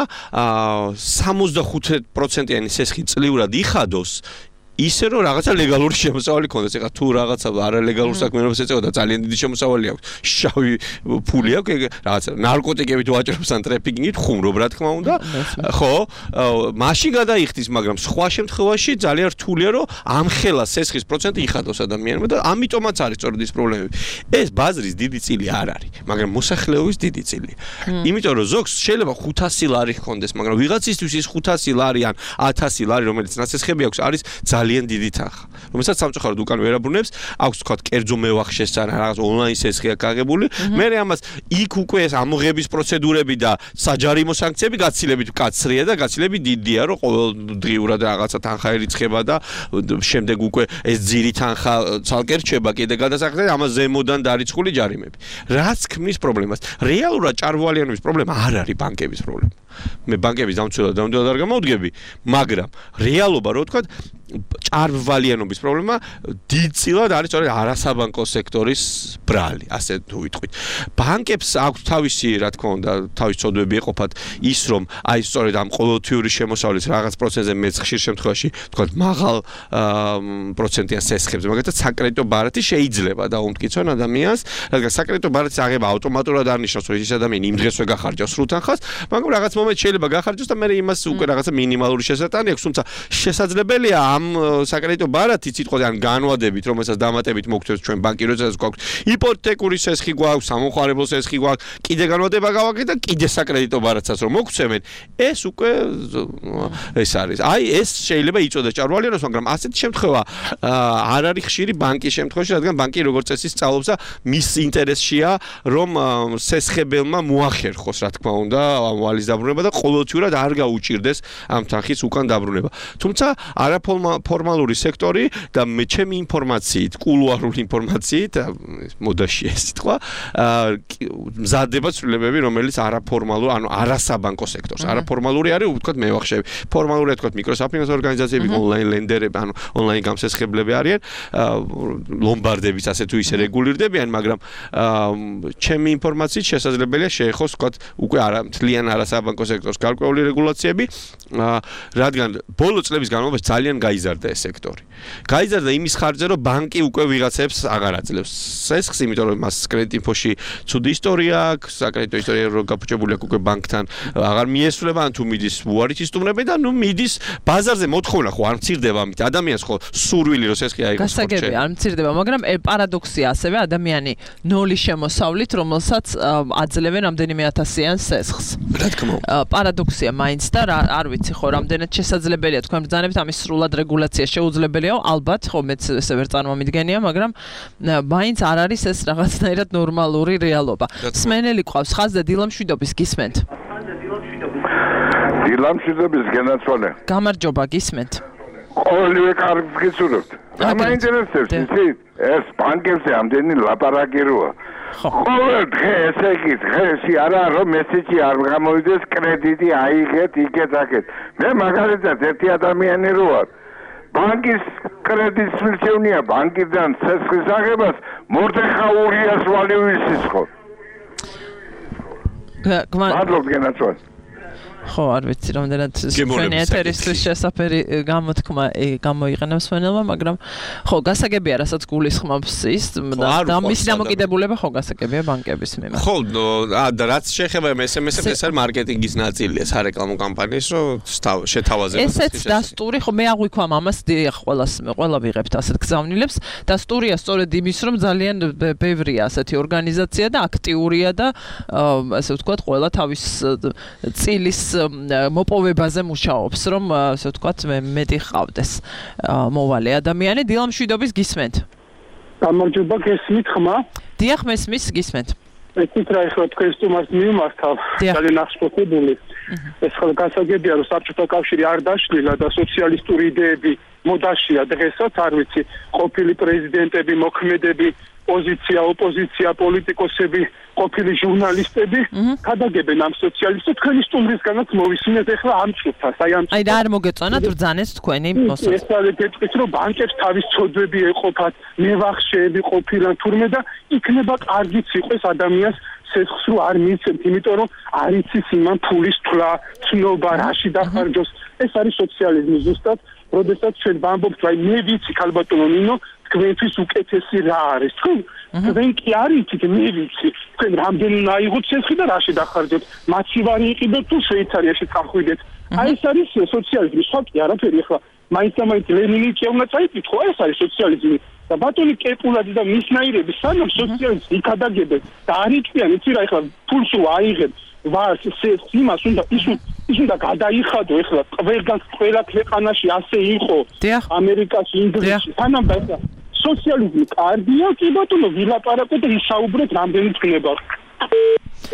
სამოცდახუთი პროცენტიანი სესხი წლიურად იხადოს, ისე რომ რაღაცა ლეგალური შემოსავალი ქონდეს. ეხლა თუ რაღაცა არალეგალურ საქმიანობას ეწევა და ძალიან დიდი შემოსავალი აქვს, შავი ფული აქვს, რაღაცა ნარკოტიკებით ვაჭრობს ან ტრეფიკინგით, ხუმრობ რა თქმა უნდა. ხო, მაშინ გადაიხდის, მაგრამ სხვა შემთხვევაში ძალიან რთულია, რომ ამხელა სესხის პროცენტი იხადოს ადამიანმა და ამიტომაც არის სწორედ ის პრობლემები. ეს ბაზრის დიდი წილი არ არის, მაგრამ მოსახლეობის დიდი წილია. იმიტომ რომ ზოგს შეიძლება ხუთასი ლარი ჰქონდეს, მაგრამ ვიღაცისთვის ის ხუთასი ლარი ან ათასი ლარი, რომელიც ნაცესხები აქვს, არის ძალიან დიდი თანხა, რომელსაც სამწუხაროდ უკან ვერ აბრუნებს, აქვს თქვა კერძო მევახშეს ან რაღაც ონლაინ სესხი აქვს აღებული, მე ამას იქ უკვე ეს ამოღების პროცედურები და საჯარიმო სანქციები გაცილებით მკაცრია და გაცილებით დიდია, რომ ყოველდღიურად რაღაცა თანხა ერიცხება და შემდეგ უკვე ეს ძირი თანხა ცალკე რჩება კიდე გადასახადად, ამას ზემოდან დარიცხული ჯარიმები. რაც ქმნის პრობლემას. რეალურად ჭარბვალიანობის პრობლემა არ არის ბანკების პრობლემა. მე ბანკების დამცველად დამდელად არ გამოვდგები, მაგრამ რეალობა, რო ვთქვათ, ჭარბვალიანობის პრობლემა დიდწილად არის სწორედ არასაბანკო სექტორის ბრალი, ასე თუ ვიტყვით. ბანკებს აქვს თავისი, რა თქმა უნდა, თავისი ცოდვები ეყოფათ ის, რომ აი სწორედ ამ ყოველთვიური შემოსავლის რაღაც პროცენტზე მეც ხშირ შემთხვევაში, თქვა, მაღალ პროცენტიან სესხებზე, მაგალითად, საკრედიტო ბარათი შეიძლება დაუმტკიცონ ადამიანს, რადგან საკრედიტო ბარათის აღება ავტომატურად არ ნიშნავს, რომ ის ადამიანი იმ დღესვე გახარჯავს სრულ თანხას, მაგრამ რაღაც მომენტში შეიძლება გახარჯოს და მე იმას უკვე რაღაცა მინიმალური შესატანი აქვს, თუმცა შესაძლებელია ამ საკრედიტო ბარათით სიტყვაზე ან განვადებით, რომელსაც დამატებით მოგცემს ჩვენ ბანკი, როდესაც გვაქვს იპოთეკური სესხი გვაქვს, სამომხმარებლო სესხი გვაქვს, კიდე განვადება გავაკეთეთ და კიდე საკრედიტო ბარათსაც რომ მოგცემენ, ეს უკვე ეს არის. აი ეს შეიძლება იწოდეს ჭარბვალიანობას, მაგრამ ასეთი შემთხვევა არ არის ხშირი ბანკის შემთხვევაში, რადგან ბანკი როგორც წესი სწავლობს და მის ინტერესშია, რომ სესხებელმა მოახერხოს, რა თქმა უნდა, ამ ვალის დაბრუნება და ყოველთვიურად არ გაუჭირდეს ამ თანხის უკან დაბრუნება. თუმცა არაფორმალური სექტორი და მე ჩემი ინფორმაციით, კულუარული ინფორმაციით, მოდაში ეს სიტყვა, მზადდება ცვლილებები, რომელიც არაფორმალურ, ანუ არასაბანკო სექტორს. არაფორმალური არის, ვთქვათ, მევახშეები. ფორმალურია, ვთქვათ, მიკროსაფინანსო ორგანიზაციები, ონლაინ ლენდერები, ანუ ონლაინ გამსესხებლები არიან, ლომბარდების ასე თუ ისე რეგულირდებიან, მაგრამ ჩემი ინფორმაციით შესაძლებელია შეეხოს, ვთქვათ, უკვე არა მთლიან არასაბანკო სექტორს გარკვეული რეგულაციები, რადგან ბოლო წლების განმავლობაში ძალიან გაიზარდა ეს სექტორი. გაიზარდა იმის ხარჯზე, რომ ბანკი უკვე ვიღაცებს აღარ აძლევს სესხს, იმიტომ რომ მას კრედიტ-ინფოში ცუდი ისტორია აქვს, საკრედიტო ისტორია რო გაფუჭებული აქვს უკვე ბანკთან, აღარ მიესწრება, ან თუ მიდის უარით ისტუმრებენ და ნუ მიდის ბაზარზე მოთხოვნა ხო არ მცირდება ამით. ადამიანს ხო სურვილი რომ სესხი აიღოს. გასაგებია, არ მცირდება, მაგრამ პარადოქსია ასევე ადამიანი ნოლის შემოსავლით, რომელსაც აძლევენ რამდენიმე ათასიან სესხს. რა თქმა უნდა. პარადოქსია მაინც და არ ვიცი ხო, რამდენად შესაძლებელია თქვენ ბრძანებით ამის სრულად რეგულაცია შეუძლებელია, ალბათ ხო მეც ესე ვერ წარმომიდგენია, მაგრამ მაინც არ არის ეს რაღაცნაირად ნორმალური რეალობა. სმენელი ყავს ხაზზე დილამშვიდობის გისმენთ. დილამშვიდობის გენაცვალე. გამარჯობა გისმენთ. ყოველივე კარგს გისურვებთ. მაინტერესებს იცით, ეს ბანკებზე ამდენი ლაპარაკი როა. ყოველ დღე ესე იგი დღეში არა რომ მესიჯი არ გამოვიდეს კრედიტი აიღეთ იქეთ აქეთ. მე მაგალითად ერთი ადამიანი რო ვარ. ბანკის კრედიტს მისევნია ბანკიდან სესხის აღებას მორდეხაურიას ვალივისის ხო. მადლობთ გენაცვალე. ხო, არ ვიცი რამდენად თქვენი ეთერისთვის შესაფერი გამოთქმა გამოიყენა მსმენელმა, მაგრამ ხო, გასაგებია, რასაც გულისხმობს ის და მისი დამოკიდებულება ხო გასაგებია ბანკების მიმართ. ხო, და რაც შეეხება ეს ეს ეს არის მარკეტინგის ნაწილია, სარეკლამო კამპანიის, რომ შეთავაზება. ესეც დასტური, ხო, მე აღვიქვამ ამას, დიახ, ყველას ყველა ვიღებთ ასეთ გზავნილებს. დასტურია სწორედ იმის, რომ ძალიან ბევრია ასეთი ორგანიზაცია და აქტიურია და ასე ვთქვათ, ყველა თავის წილის მოპოვებაზე მუშაობს, რომ ასე ვთქვათ, მეტი ხავდეს მოვალი ადამიანი. დილამშვიდობის გისმენთ. გამარჯობა, გესმით ხმა? დიახ, მესმის, გისმენთ. ეთით რა ეხლა თქვენ სტუმარს მიმართავ, ძალიან აღშფოთებული. ეს ხალხი გასაგებია, რომ საბჭოთა კავშირი არ დაშლილა და სოციალისტური იდეები მოდაშია დღესაც, არ ვიცი, ყოფილი პრეზიდენტები, მოქმედები, პოზიცია, ოპოზიცია, პოლიტიკოსები, ყოფილი ჟურნალისტები გადაგებენ ამ სოციალისტებს, თქვენი სტუმრისგანაც მოვისმინეთ ეხლა ამ წუთას, აი ამ. აი და არ მოგეწონათ ბრძანეს თქვენი მოსაწყო. ეს არის გეტყვით, რომ ბანკებს თავის ცოდვები ეყოფათ, მევახშეები ყოფილან თურმე და იქნება კარგიც იყოს ადამიანს სესხს რო არ მიცემთ, იმიტომ რომ არ იცის იმან ფულის თვლა, ცნობა, რაში დახარჯოს. ეს არის სოციალიზმი ზუსტად, როდესაც ჩვენ ვამბობთ, აი მე ვიცი ქალბატონო ნინო, თქვენთვის უკეთესი რა არის. თქვენ თქვენ კი არ იცით, მე ვიცი. თქვენ რამდენი აიღოთ სესხი და რაში დახარჯოთ. მაცივარი იყიდოთ თუ შვეიცარიაში წახვიდეთ. აი ეს არის სოციალიზმი, სხვა კი არაფერი. ახლა მაინც და მაინც ლენინი კი უნდა წაიკითხო, ეს არის სოციალიზმი. და ბატონი კეპულაძე და მისნაირები სანამ სოციალიზმს იქადაგებენ და არ იტყვიან, იცი რა, ახლა ფულს რო აიღებ, ვარს სესხს იმას უნდა ის ის უნდა გადაიხადო, ახლა ყველგან ყველა ქვეყანაში ასე იყო. ამერიკაში, ინგლისში, სანამ და სოციალიზმი კარგია, კი ბატონო, ვილაპარაკოთ და ისაუბრეთ რამდენი წნება.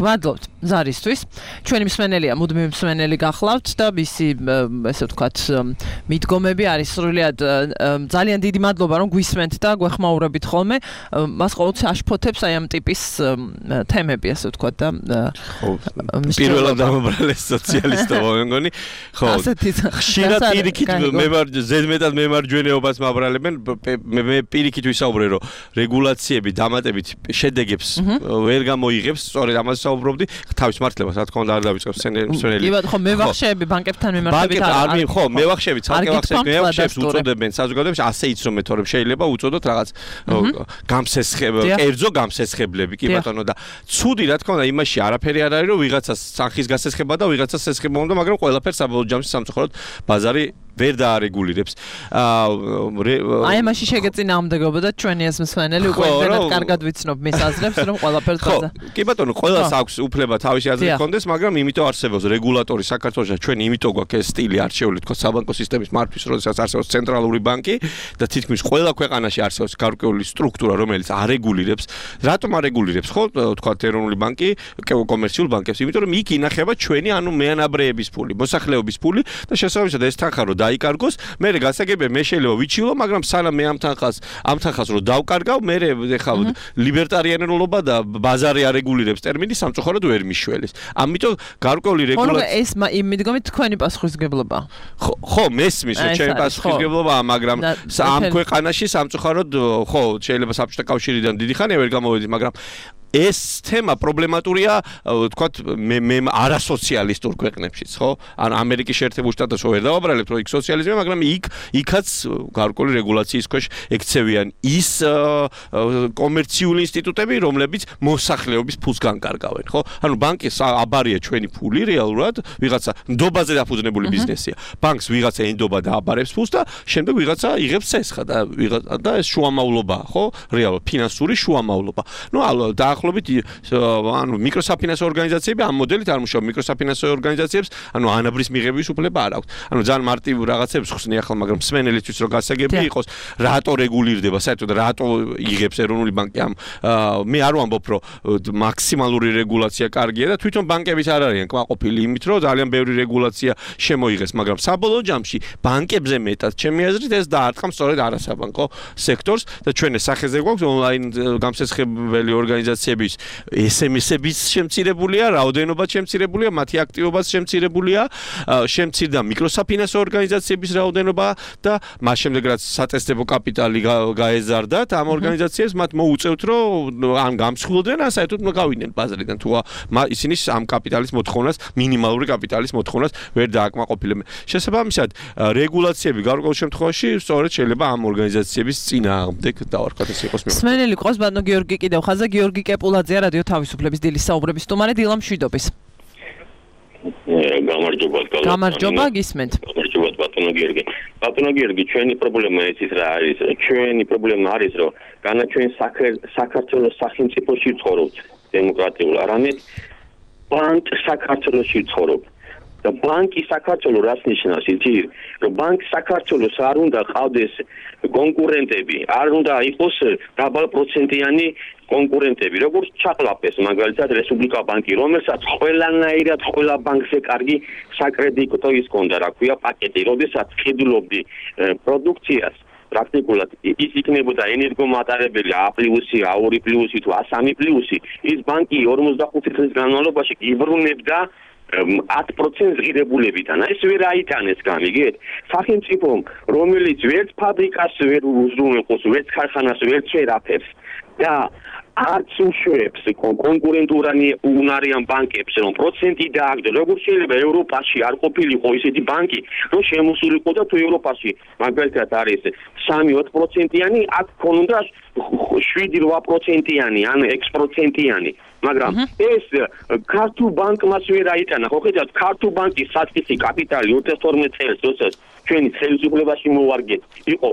გმადლობთ ზარისთვის. ჩვენი მსმენელია, მუდმივი მსმენელი გახლავთ და მისი ესე ვთქვათ მიდგომები არის სრულიად ძალიან დიდი მადლობა რომ გვისმენთ და გვეხმაურებით ხოლმე. მას ყოველთვის აშფოთებს აი ამ ტიპის თემები ასე ვთქვათ და პირველად დამობრალეს სოციალისტო მოგონი. ხო. ხშირად პირიქით მემარ ზედმეტად მემარჯვენეობას მაბრალებენ. მე პირიქით ვისაუბრე რომ რეგულაციები დამატებით შედეგებს ვერ გამოიღებს, სწორედ ამას საუბრობდი. თავის მართლებას რა თქმა უნდა არ დავიწყებს მსმენელი. კი ბატონო, ხო მევახშეები ბანკებთან მემარჯვენებით არ არ ხო მევახშეები ცალკე ვახშეებს მევახშეებს უწოდებენ საზოგადოებაში ასე იცნო მეთორებ შეიძლება უწოდოთ რაღაც გამსესხებ კერძო გამსესხებლები კი ბატონო და ცუდი რა თქმა უნდა იმაში არაფერი არ არის რომ ვიღაცას სახის გასესხება და ვიღაცას ესხება უნდა მაგრამ ყველაფერს საბოლოო ჯამში სამწუხაროდ ბაზარი ვერ დაარეგულირებს. აი ამაში შეგეწინააღმდეგობა და ჩვენი ეს მსმენელი უკვე იმდენად კარგად ვიცნობ მის აზრებს რომ ყველაფერს ბაზა. კი ბატონო, ყველას აქვს უფლება თავისი აზრი ჰქონდეს, მაგრამ იმიტომ არსებობს რეგულატორი საქართველოში, ჩვენი იმიტომ გვაქვს ეს სტილი არჩეული თქო საბანკო სისტემის მართვის, როდესაც არსებობს ცენტრალური ბანკი და თითქმის ყველა ქვეყანაში არსებობს გარკვეული სტრუქტურა, რომელიც არეგულირებს. რატომ არეგულირებს? ხო, თქვა ეროვნული ბანკი კომერციულ ბანკებს, იმიტომ რომ იქ ინახება ჩვენი ანუ მეანაბრეების ფული, მოსახლეობის ფული და შესაბამისად ეს თანხა რომ დაიკარგოს, მე გასაგებია მე შეიძლება ვიჩილო, მაგრამ სანამ მე ამ თანხას ამ თანხას რომ დავკარგავ, მე ეხლა ლიბერტარიანულობა და ბაზარი არეგულირებს ტერმინი სამწუხაროდ ვერ მიშველის. ამიტომ გარკვეული რეგულაცია ხო, ეს მიდგომით თქვენი პასუხისმგებლობაა. ხო, ხო, მესმის რომ ჩემი პასუხისმგებლობაა, მაგრამ ამ ქვეყანაში სამწუხაროდ ხო, შეიძლება საბჭოთა კავშირიდან დიდი ხანია ვერ გამოვედი, მაგრამ ეს თემა პრობლემატურია, ვთქვათ, მე მე არასოციალისტურ ქვეყნებშიც, ხო? ანუ ამერიკის შეერთებულ შტატებში ვერ დავაბრალებთ, რომ იქ სოციალიზმია, მაგრამ იქ იქაც გარკვეული რეგულაციის ქვეშ ექცევიან ის კომერციული ინსტიტუტები, რომლებიც მოსახლეობის ფულს განკარგავენ, ხო? ანუ ბანკი აბარია ჩვენი ფული რეალურად, ვიღაცა ნდობაზე დაფუძნებული ბიზნესია. ბანკს ვიღაცა ენდობა და აბარებს ფულს და შემდეგ ვიღაცა იღებს ცესხა და და ეს შუამავლობაა, ხო? რეალურად ფინანსური შუამავლობა. ნუ და ახლობით ანუ მიკროსაფინანსო ორგანიზაციები ამ მოდელით არ მუშაობენ. მიკროსაფინანსო ორგანიზაციებს ანუ ანაბრის მიღების უფლება არ აქვს. ანუ ძალიან მარტივ რაღაცებს ხსნი ახლა, მაგრამ მსმენელისთვის რომ გასაგები იყოს, რატო რეგულირდება, საერთოდ რატო იღებს ეროვნული ბანკი ამ მე არ ვამბობ, რომ მაქსიმალური რეგულაცია კარგია და თვითონ ბანკებიც არ არიან კმაყოფილი იმით, რომ ძალიან ბევრი რეგულაცია შემოიღეს, მაგრამ საბოლოო ჯამში ბანკებზე მეტად ჩემი აზრით ეს დაარტყამს სწორედ არასაბანკო სექტორს და ჩვენ ეს სახეზე გვაქვს ონლაინ გამსესხებელი ორგანიზაციები ეს ემ ეს-ების შემცირებულია, რაოდენობა შემცირებულია, მათი აქტივობაც შემცირებულია, შემცირდა მიკროსაფინანსო ორგანიზაციების რაოდენობა და მას შემდეგ რაც სატესტებო კაპიტალი გაეზარდათ ამ ორგანიზაციებს, მათ მოუწევთ, რომ ან გამსხვილდნენ, ან საერთოდ გავიდნენ ბაზარიდან, თუ ისინი ამ კაპიტალის მოთხოვნას, მინიმალური კაპიტალის მოთხოვნას ვერ დააკმაყოფილებენ. შესაბამისად, რეგულაციები გარკვეულ შემთხვევაში სწორედ შეიძლება ამ ორგანიზაციების წინააღმდეგ დავარქვათ ეს იყოს მე. მსმენელი ყავს ბატონო გიორგი კიდევ ხაზა გიორგი კეპულაძეა რადიო თავისუფლების დილის საუბრების სტუმარი დილა მშვიდობის. გამარჯობა კალო. გამარჯობა გისმენთ. გამარჯობა ბატონო გიორგი. ბატონო გიორგი, ჩვენი პრობლემა ის რა არის? ჩვენი პრობლემა არის, რომ განა ჩვენ საქართველოს სახელმწიფოში ვცხოვრობთ, დემოკრატიულ, არამედ ბანკ საქართველოში ვცხოვრობ. და ბანკი საქართველოს რას ნიშნავს? იცი, რომ ბანკ საქართველოს არ უნდა ყავდეს კონკურენტები, არ უნდა იყოს დაბალპროცენტიანი კონკურენტები, როგორც ჩაყლაპეს მაგალითად რესპუბლიკა ბანკი, რომელსაც ყველანაირად ყველა ბანკზე კარგი საკრედიტო ის კონდა, რა ქვია, პაკეტი, როდესაც ხედულობდი პროდუქციას პრაქტიკულად ის იქნებოდა ენერგომატარებელი A პლუსი, A ორი პლუსი თუ A სამი პლუსი, ის ბანკი ორმოცდახუთი წლის განმავლობაში იბრუნებდა ათი პროცენტს ღირებულებიდან. ეს ვერ აიტანეს, გამიგეთ? სახელმწიფომ, რომელიც ვერც ფაბრიკას ვერ უზრუნველყოფს, ვერც ქარხანას ვერ ცერაფებს და არც უშვებს კონკურენტურანი უნარიან ბანკებს, რომ პროცენტი დააგდო. როგორ შეიძლება ევროპაში არ ყოფილიყო ისეთი ბანკი, რომ შემოსულიყო და თუ ევროპაში მაგალითად არის სამი ოთხ პროცენტიანი, აქ ქონდა შვიდი რვა პროცენტიანი, ან ექვსი პროცენტიანი. მაგრამ ეს ქართულ ბანკმაც ვერ აიტანა. ხო ხედავთ, ქართულ ბანკის საწყისი კაპიტალი ოთხ თორმეტ წელს, როდესაც ჩვენი ხელისუფლებაში მოვარგეთ, იყო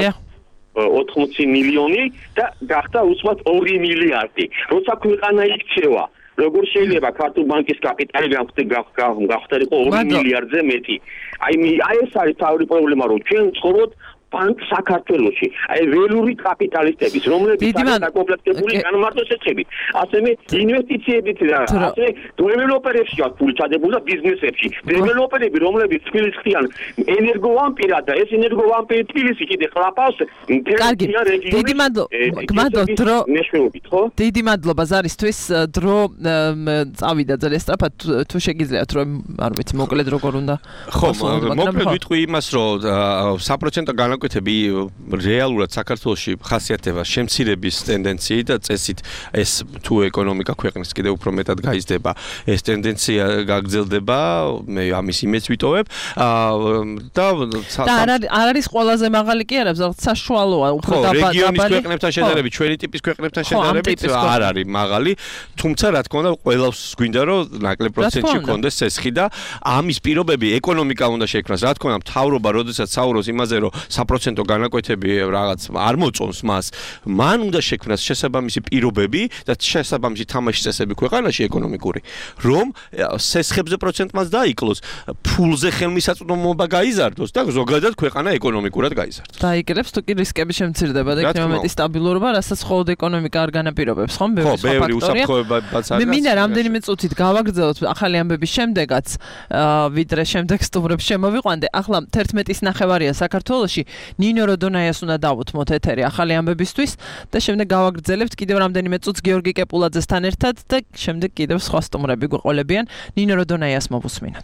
ოთხმოცი მილიონი და გახდა უსვათ ორი მილიარდი. როცა ქვეყანა იქცევა, როგორ შეიძლება ქართულ ბანკის კაპიტალი გახდარიყო ორი მილიარდზე მეტი? აი აი ეს არის თავი პრობლემა, რომ ჩვენ ცხოვრობთ ბანკ საქართველოში. აი ველური კაპიტალისტების, რომლებიც არის დაკომპლექტებული განმარტო შეცებით, ასევე ინვესტიციებით და ასევე დეველოპერებში აქვს ფული ჩადებული და ბიზნესებში. დეველოპერები, რომლებიც თბილისს ხდიან ენერგოვამპირად და ეს ენერგოვამპირი თბილისი კიდე ხლაპავს მთელი რეგიონი. დიდი მადლობა, დრო. ხო? დიდი მადლობა ზარისთვის, დრო წავიდა ძალიან სწრაფად, თუ შეგიძლიათ რომ არ ვიცი, მოკლედ როგორ უნდა. ხო, მოკლედ ვიტყვი იმას, რომ საპროცენტო განაკვეთები რეალურად საქართველოში ხასიათდება შემცირების ტენდენციით და წესით ეს თუ ეკონომიკა ქვეყნის კიდევ უფრო მეტად გაიზრდება, ეს ტენდენცია გაგრძელდება, მე ამის იმედს ვიტოვებ. და არ არის ყველაზე მაღალი კი არა, ზოგადად საშუალოა, უფრო დაბალი. ხო, რეგიონის ქვეყნებთან შედარებით, ჩვენი ტიპის ქვეყნებთან შედარებით არ არის მაღალი, თუმცა რა თქმა უნდა, ყველას გვინდა რომ ნაკლებ პროცენტში კონდეს ცესხი და ამის პირობები ეკონომიკა უნდა შექმნას. რა თქმა უნდა, მთავრობა როდესაც საუბრობს იმაზე, რომ საპროცენტო განაკვეთები რაღაც არ მოწონს მას, მან უნდა შექმნას შესაბამისი პირობები და შესაბამისი თამაშის წესები ქვეყანაში ეკონომიკური, რომ სესხებზე პროცენტმაც დაიკლოს, ფულზე ხელმისაწვდომობა გაიზარდოს და ზოგადად ქვეყანა ეკონომიკურად გაიზარდოს. დაიგრებს თუ კი რისკები შემცირდება და იქნება მეტი სტაბილურობა, რასაც მხოლოდ ეკონომიკა არ განაპირობებს, ხომ? ხო, ბევრი უსაფრთხოებებიც არის. მე მინდა რამდენიმე წუთით გავაგრძელოთ ახალი ამბების შემდეგაც, ვიდრე შემდეგ სტუმრებს შემოვიყვანდე. ახლა თერთმეტის ნახევარია საქართველოში. ნინო როდონაიას უნდა დავუთმოთ ეთერი ახალი ამბებისთვის და შემდეგ გავაგრძელებთ კიდევ რამდენიმე წუთს გიორგი კეპულაძესთან ერთად და შემდეგ კიდევ სხვა სტუმრები გვეყოლებიან. ნინო როდონაიას მოვუსმინოთ.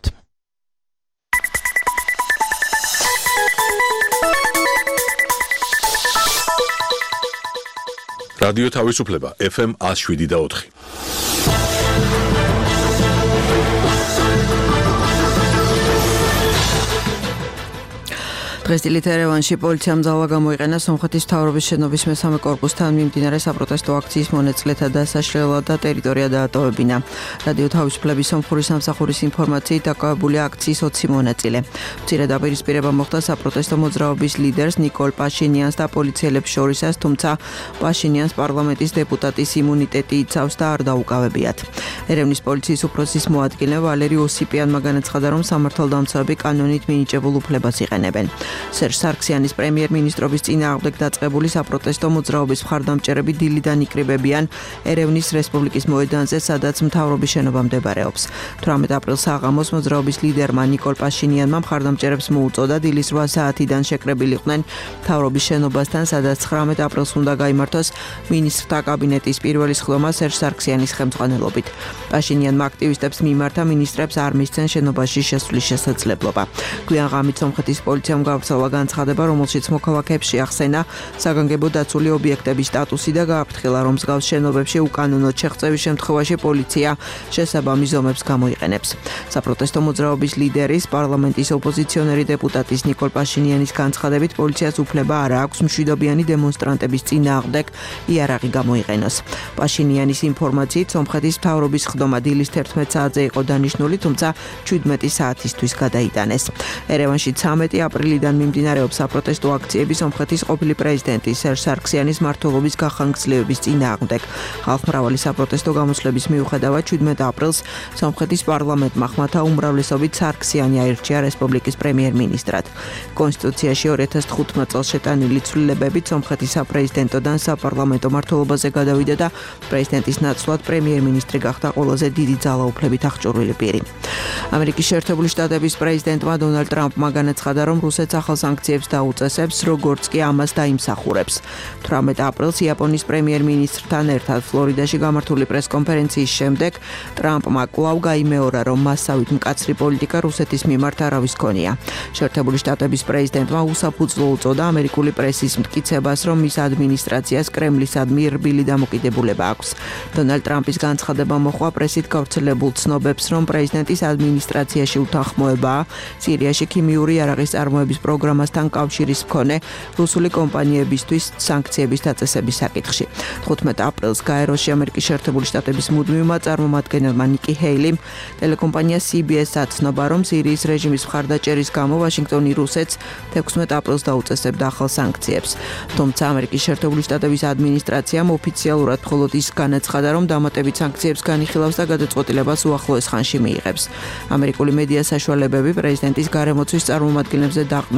რადიო თავისუფლება ეფ ემ one oh seven და four. დღეს დილით-ერევანში პოლიციამ ძალა გამოიყენა სომხეთის მთავრობის შენობის მესამე კორპუსთან მიმდინარე საპროტესტო აქციის მონაწილეთა დასაშლელად და ტერიტორია დაატოვებინა. რადიო თავისუფლების სომხური სამსახურის ინფორმაციით დაკავებულია აქციის ოცი მონაწილე. მცირე დაპირისპირება მოხდა საპროტესტო მოძრაობის ლიდერს ნიკოლ პაშინიანს და პოლიციელებს შორისას, თუმცა პაშინიანს პარლამენტის დეპუტატის იმუნიტეტი იცავს და არ დაუკავებიათ. ერევნის პოლიციის უფროსის მოადგილე ვალერი ოსიპიანმა განაცხადა, რომ სამართალდამცავები კანონით მინიჭებულ უფლებას იყენებენ. სერჟ სარქსიანის პრემიერ-მინისტრობის წინააღმდეგ დაწყებული საპროტესტო მოძრაობის მხარდამჭერები დილიდან იკრიბებიან ერევნის რესპუბლიკის მოედანზე, სადაც მთავრობის შენობა მდებარეობს. თვრამეტ აპრილს საღამოს მოძრაობის ლიდერმა ნიკოლ პაშინიანმა მხარდამჭერებს მოუწოდა დილის რვა საათიდან შეკრებილიყვნენ მთავრობის შენობასთან, სადაც ცხრამეტ აპრილს უნდა გაიმართოს მინისტრთა კაბინეტის პირველი სხდომა სერჟ სარქსიანის ხელმძღვანელობით. პაშინიანმა აქტივისტებს მიმართა მინისტრებს არ მისცენ შენობაში შესვლის შესაძლებლობა. გვიან ღამით სომხეთის პოლიციამ გავრცელა განცხადება, რომელშიც მოქალაქეებს შეახსენა საგანგებო დაცული ობიექტების სტატუსი და გააფრთხილა, რომ მსგავს შენობებში უკანონოდ შეღწევის შემთხვევაში პოლიცია შესაბამის ზომებს გამოიყენებს. საპროტესტო მოძრაობის ლიდერის, პარლამენტის ოპოზიციონერი დეპუტატის ნიკოლ პაშინიანის განცხადებით, პოლიციას უფლება არ აქვს მშვიდობიანი დემონსტრანტების წინააღმდეგ იარაღი გამოიყენოს. პაშინიანის ინფორმაციით, სომხეთის მთავრობის სხდომა დილის თერთმეტ საათზე იყო დანიშნული, თუმცა შვიდმეტი საათისთვის გადაიტანეს. ერევანში ცამეტი აპრილიდან მიმდინარეობს საპროტესტო აქციები სომხეთის ყოფილი პრეზიდენტის სერჟ სარქსიანის მმართველობის გახანგრძლივების წინააღმდეგ. ხალხმრავალი საპროტესტო გამოსვლების მიუხედავად შვიდმეტ აპრილს სომხეთის პარლამენტმა ხმათა უმრავლესობით სარქსიანი აირჩია რესპუბლიკის პრემიერ-მინისტრად. კონსტიტუციაში ორი ათას თხუთმეტ წელს შეტანილი ცვლილებებით სომხეთის საპრეზიდენტოდან საპარლამენტო მმართველობაზე გადავიდა და პრეზიდენტის ნაცვლად პრემიერ-მინისტრი გახდა ყველაზე დიდი ძალაუფლებით აღჭურვილი პირი. ამერიკის შეერთებული შტატების პრეზიდენტმა დონალდ ტრამპმა განაცხადა, რომ რუსეთს ახალ სანქციებს დაუწესებს, როგორც კი ამას დაიმსახურებს. თვრამეტ აპრილს იაპონიის პრემიერ-მინისტრთან ერთად ფლორიდაში გამართული პრესკონფერენციის შემდეგ ტრამპმა კვლავ გაიმეორა, რომ მასავით მკაცრი პოლიტიკა რუსეთის მიმართ არავის ქონია. შეერთებული შტატების პრეზიდენტმა უსაფუძვლო უწოდა ამერიკული პრესის მტკიცებას, რომ მის ადმინისტრაციას კრემლისადმი რბილი დამოკიდებულება აქვს. დონალდ ტრამპის განცხადება მოჰყვა პრესით გავრცელებულ ცნობებს, რომ პრეზიდენტის ადმინისტრაციაში უთანხმოებაა სირიაში ქიმიური იარაღის წარმოების პროგრამასთან კავშირის მქონე რუსული კომპანიებისთვის სანქციების დაწესების საკითხში. თხუთმეტ აპრილს გაეროში ამერიკის შეერთებული შტატების მუდმივმა წარმომადგენელმა ნიკი ჰეილიმ ტელეკომპანია სი ბი ეს აცნობა, რომ სირიის რეჟიმის მხარდაჭერის გამო ვაშინგტონი რუსეთს თექვსმეტ აპრილს დაუწესებდა ახალ სანქციებს. თუმცა ამერიკის შეერთებული შტატების ადმინისტრაციამ ოფიციალურად მხოლოდ ის განაცხადა, რომ დამატებით სანქციებს განიხილავს და გადაწყვეტილებას უახლოეს ხანში მიიღებს. ამერიკული მედია საშუალებები პრეზიდენტის გარემოცვის წარმომადგენლებზე დაყრდნობით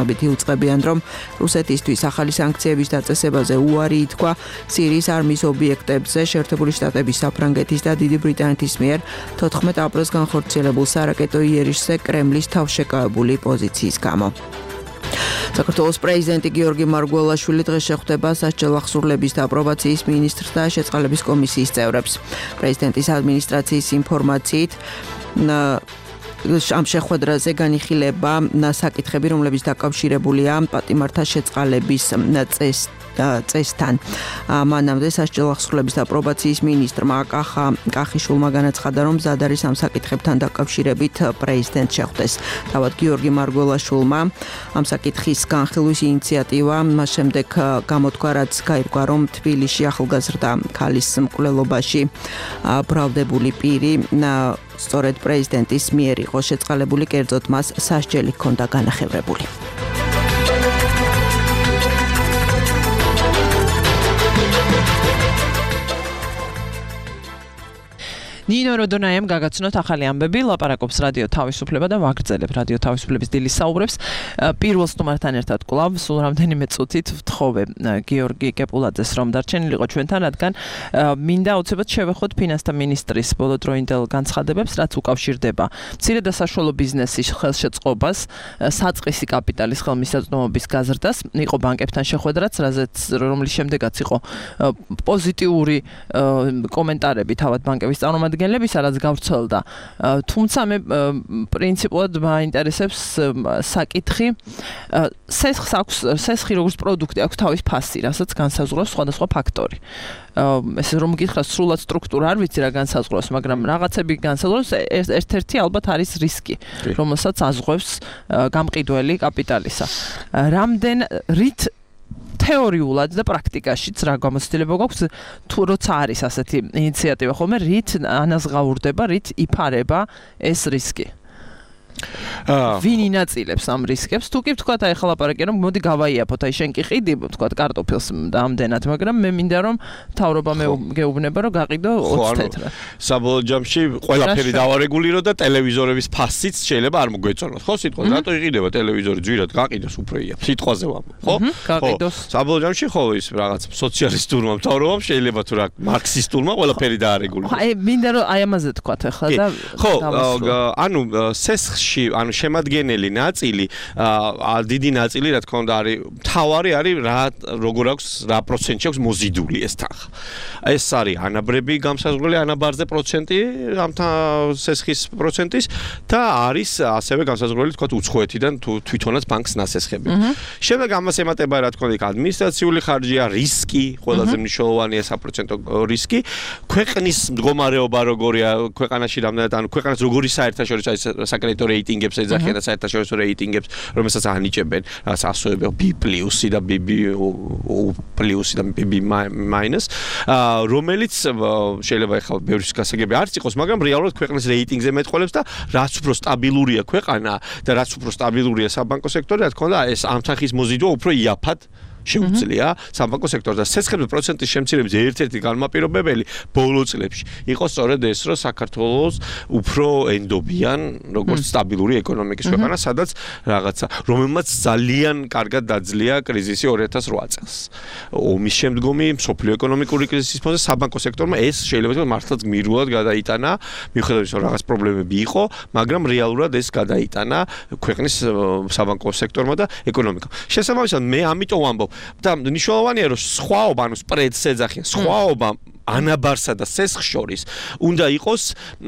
დაახლოებით იუწყებიან, რომ რუსეთისთვის ახალი სანქციების დაწესებაზე უარი ითქვა სირიის არმიის ობიექტებზე შეერთებული შტატების, საფრანგეთის და დიდი ბრიტანეთის მიერ თოთხმეტ აპრილს განხორციელებულ სარაკეტო იერიშზე კრემლის თავშეკავებული პოზიციის გამო. საქართველოს პრეზიდენტი გიორგი მარგველაშვილი დღეს შეხვდება სასჯელ ახსურლების და აპრობაციის მინისტრთა შეწყალების კომისიის წევრებს. პრეზიდენტის ადმინისტრაციის ინფორმაციით ამ შეხვედრაზე განიხილება საკითხები, რომლებიც დაკავშირებულია პატიმართა შეწყალების წესთან. წესთან. მანამდე სასჯელ ახსურლების და აპრობაციის მინისტრმა კახა კახიშვილმა განაცხადა, რომ მზად არის ამ საკითხებთან დაკავშირებით პრეზიდენტ შეხვდეს. თავად გიორგი მარგველაშვილმა ამ საკითხის განხილვის ინიციატივა მას შემდეგ გამოთქვა, რაც გაირკვა, რომ თბილისში ახალგაზრდა ქალის მკვლელობაში ბრალდებული პირი სწორედ პრეზიდენტის მიერ იყო შეწყალებული, კერძოდ მას სასჯელი ჰქონდა განახევრებული. ნინო როდონაიამ გაგაცნოთ ახალი ამბები, ლაპარაკობს რადიო თავისუფლება და ვაგრძელებ რადიო თავისუფლების დილის საუბრებს. პირველ სტუმართან ერთად კვლავ სულ რამდენიმე წუთით ვთხოვე გიორგი კეპულაძეს, რომ დარჩენილიყო ჩვენთან, რადგან მინდა აუცილებლად შევეხოთ ფინანსთა მინისტრის ბოლოდროინდელ განცხადებებს, რაც უკავშირდება მცირე და საშუალო ბიზნესის ხელშეწყობას, საწყისი კაპიტალის ხელმისაწვდომობის გაზრდას. იყო ბანკებთან შეხვედრაც, რაზეც რომლის შემდეგაც იყო პოზიტიური კომენტარები თავად ბანკების წარმომადგენლებს, რაც გავრცელდა. თუმცა მე პრინციპულად მაინტერესებს საკითხი, სესხს აქვს, სესხი როგორც პროდუქტი აქვს თავის ფასი, რასაც განსაზღვრავს სხვადასხვა ფაქტორი. ეს რომ გითხრათ, სრულად სტრუქტურა არ ვიცი რა განსაზღვრავს, მაგრამ რაღაცები განსაზღვრავს, ერთ-ერთი ალბათ არის რისკი, რომელსაც აზღვევს გამყიდველი კაპიტალისა. რამდენ რით თეორიულად და პრაქტიკაშიც რა გამოცდილება გვაქვს, თუ როცა არის ასეთი ინიციატივა ხოლმე, რით ანაზღაურდება, რით იფარება ეს რისკი? ვინ ინაწილებს ამ რისკებს? თუ კი ვთქვათ, აი ახლა ლაპარაკია, რომ მოდი გავაიაფოთ, აი შენ კი ყიდი, ვთქვათ, კარტოფილს და ამდენად, მაგრამ მე მინდა რომ მთავრობა მე გეუბნება, რომ გაყიდო ოცი თეთრად. საბოლოო ჯამში ყველაფერი დავარეგულირო და ტელევიზორების ფასიც შეიძლება არ მოგვეწონოთ. ხო, სიტყვაზე, რატო იყიდება ტელევიზორი ძვირად, გაყიდოს უფრეია. სიტყვაზე ვამბობ, ხო? გაყიდოს. საბოლოო ჯამში ხო ის რაღაც სოციალისტურმა მთავრობამ შეიძლება თუ რა მარქსისტულმა ყველაფერი დაარეგულიროს. აი მინდა რომ აი ამაზე თქვათ ახლა და ხო, ანუ სესხში ანუ შემადგენელი ნაწილი, დიდი ნაწილი, რა თქმა უნდა, არის თავარი არის რა როგორ აქვს რა პროცენტი აქვს მოზიდული ეს თანხა. ეს არის ანაბრები გამსაზღვრელი ანაბარზე პროცენტი ამ სესხის პროცენტის და არის ასევე გამსაზღვრელი თქვა უცხოეთიდან თუ თვითონაც ბანკს ნასესხები. შემდეგ ამას ემატება რა თქმა უნდა ადმინისტრაციული ხარჯია, რისკი, ყველაზე მნიშვნელოვანია საპროცენტო რისკი, ქვეყნის მდგომარეობა როგორია, ქვეყანაში რამდენად ანუ ქვეყანას როგორი საერთაშორისო საკრედიტო რეიტინგებს ეძახიან და საერთაშორისო რეიტინგებს, რომელსაც ანიჭებენ, რაც ასოებია B პლუსი და B B პლუსი და B B მაინუს, რომელიც შეიძლება ახლა ბევრის გასაგები არც იყოს, მაგრამ რეალურად ქვეყნის რეიტინგზე მეტყოლებს და რაც უფრო სტაბილურია ქვეყანა და რაც უფრო სტაბილურია საბანკო სექტორი, რა თქმა უნდა, ეს ამ თანხის მოზიდვა უფრო იაფად შეუძლია საბანკო სექტორს და სესხების პროცენტის შემცირების ერთ-ერთი განმაპირობებელი ბოლო წლებში იყო სწორედ ეს, რომ საქართველოს უფრო ენდობიან როგორც სტაბილური ეკონომიკის ქვეყანა, სადაც რაღაცა, რომელმაც ძალიან კარგად დაძლია კრიზისი ორი ათას რვა წელს. ომის შემდგომი მსოფლიო ეკონომიკური კრიზისის ფონზე საბანკო სექტორმა ეს შეიძლება მართლაც გმირულად გადაიტანა, მიუხედავად იმისა, რომ რაღაც პრობლემები იყო, მაგრამ რეალურად ეს გადაიტანა ქვეყნის საბანკო სექტორმა და ეკონომიკამ. შესაბამისად, მე ამიტომ ვამბობ და მნიშვნელოვანია, რომ სხვაობა, ანუ სპრედს ეძახიან, სხვაობა ანაბარსა და სესხს შორის უნდა იყოს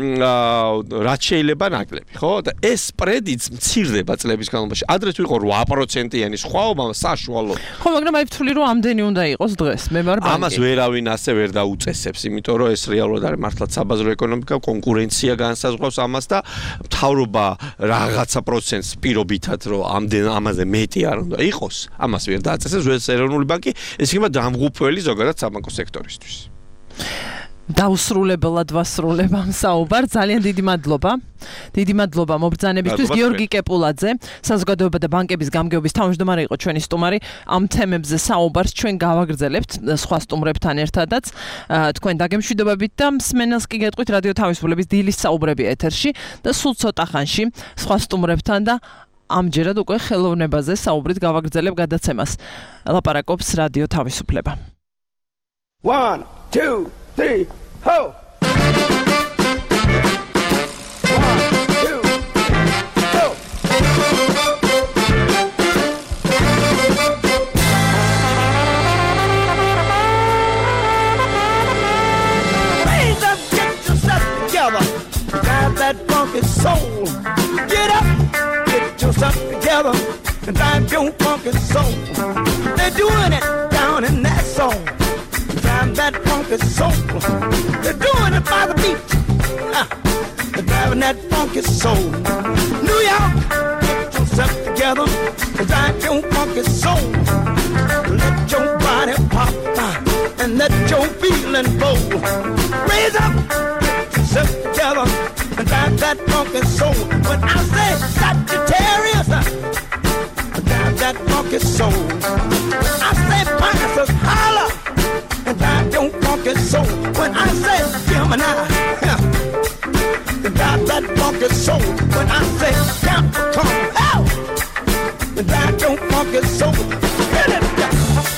რაც შეიძლება ნაკლები, ხო? და ეს სპრედიც მცირდება წლების განმავლობაში. ადრე თუ იყო რვა პროცენტიანი სხვაობა საშუალო. ხო, მაგრამ აი ვთვლი რომ ამდენი უნდა იყოს დღეს. მე ვარ ბანკი. ამას ვერავინ ასე ვერ დაუწესებს, იმიტომ რომ ეს რეალურად არის მართლაც საბაზრო ეკონომიკა, კონკურენცია განსაზღვრავს ამას და მთავრობა რაღაცა პროცენტს პირობითად რომ ამდენ ამაზე მეტი არ უნდა იყოს, ამას ვერ დააწესებს ეს ეროვნული ბანკი, ეს იქნება დამღუპველი ზოგადად საბანკო სექტორისთვის. დაუსრულებლად ვასრულებ ამ საუბარ. ძალიან დიდი მადლობა. დიდი მადლობა მობრძანებისთვის. გიორგი კეპულაძე, საზოგადოება და ბანკების გამგეობის თავმჯდომარე იყო ჩვენი სტუმარი. ამ თემებზე საუბარს ჩვენ გავაგრძელებთ სხვა სტუმრებთან ერთადაც. თქვენ დაგემშვიდობებით და მსმენელს კი გეტყვით რადიო თავისუფლების დილის საუბრები ეთერში და სულ ცოტა ხანში სხვა სტუმრებთან და ამჯერად უკვე ხელოვნებაზე საუბრით გავაგრძელებ გადაცემას. ლაპარაკობს რადიო თავისუფლება. one two three ho that funky soul. Get up, get yourself together, and drive your funky soul. They're doing it down in that song. Drive that funky soul. They're doing it by the beat. Uh, they're driving that funky soul. New York, get yourself together, and drive your funky soul. Let your body pop uh, and let your feeling flow. Raise up, get yourself together. And drive that funky soul. When I say Sagittarius, drive that funky soul. When I say Pisces, holler, and drive your funky soul. When I say Gemini, drive that funky soul. When I say Capricorn, hell, drive your funky soul. Hit it, yeah.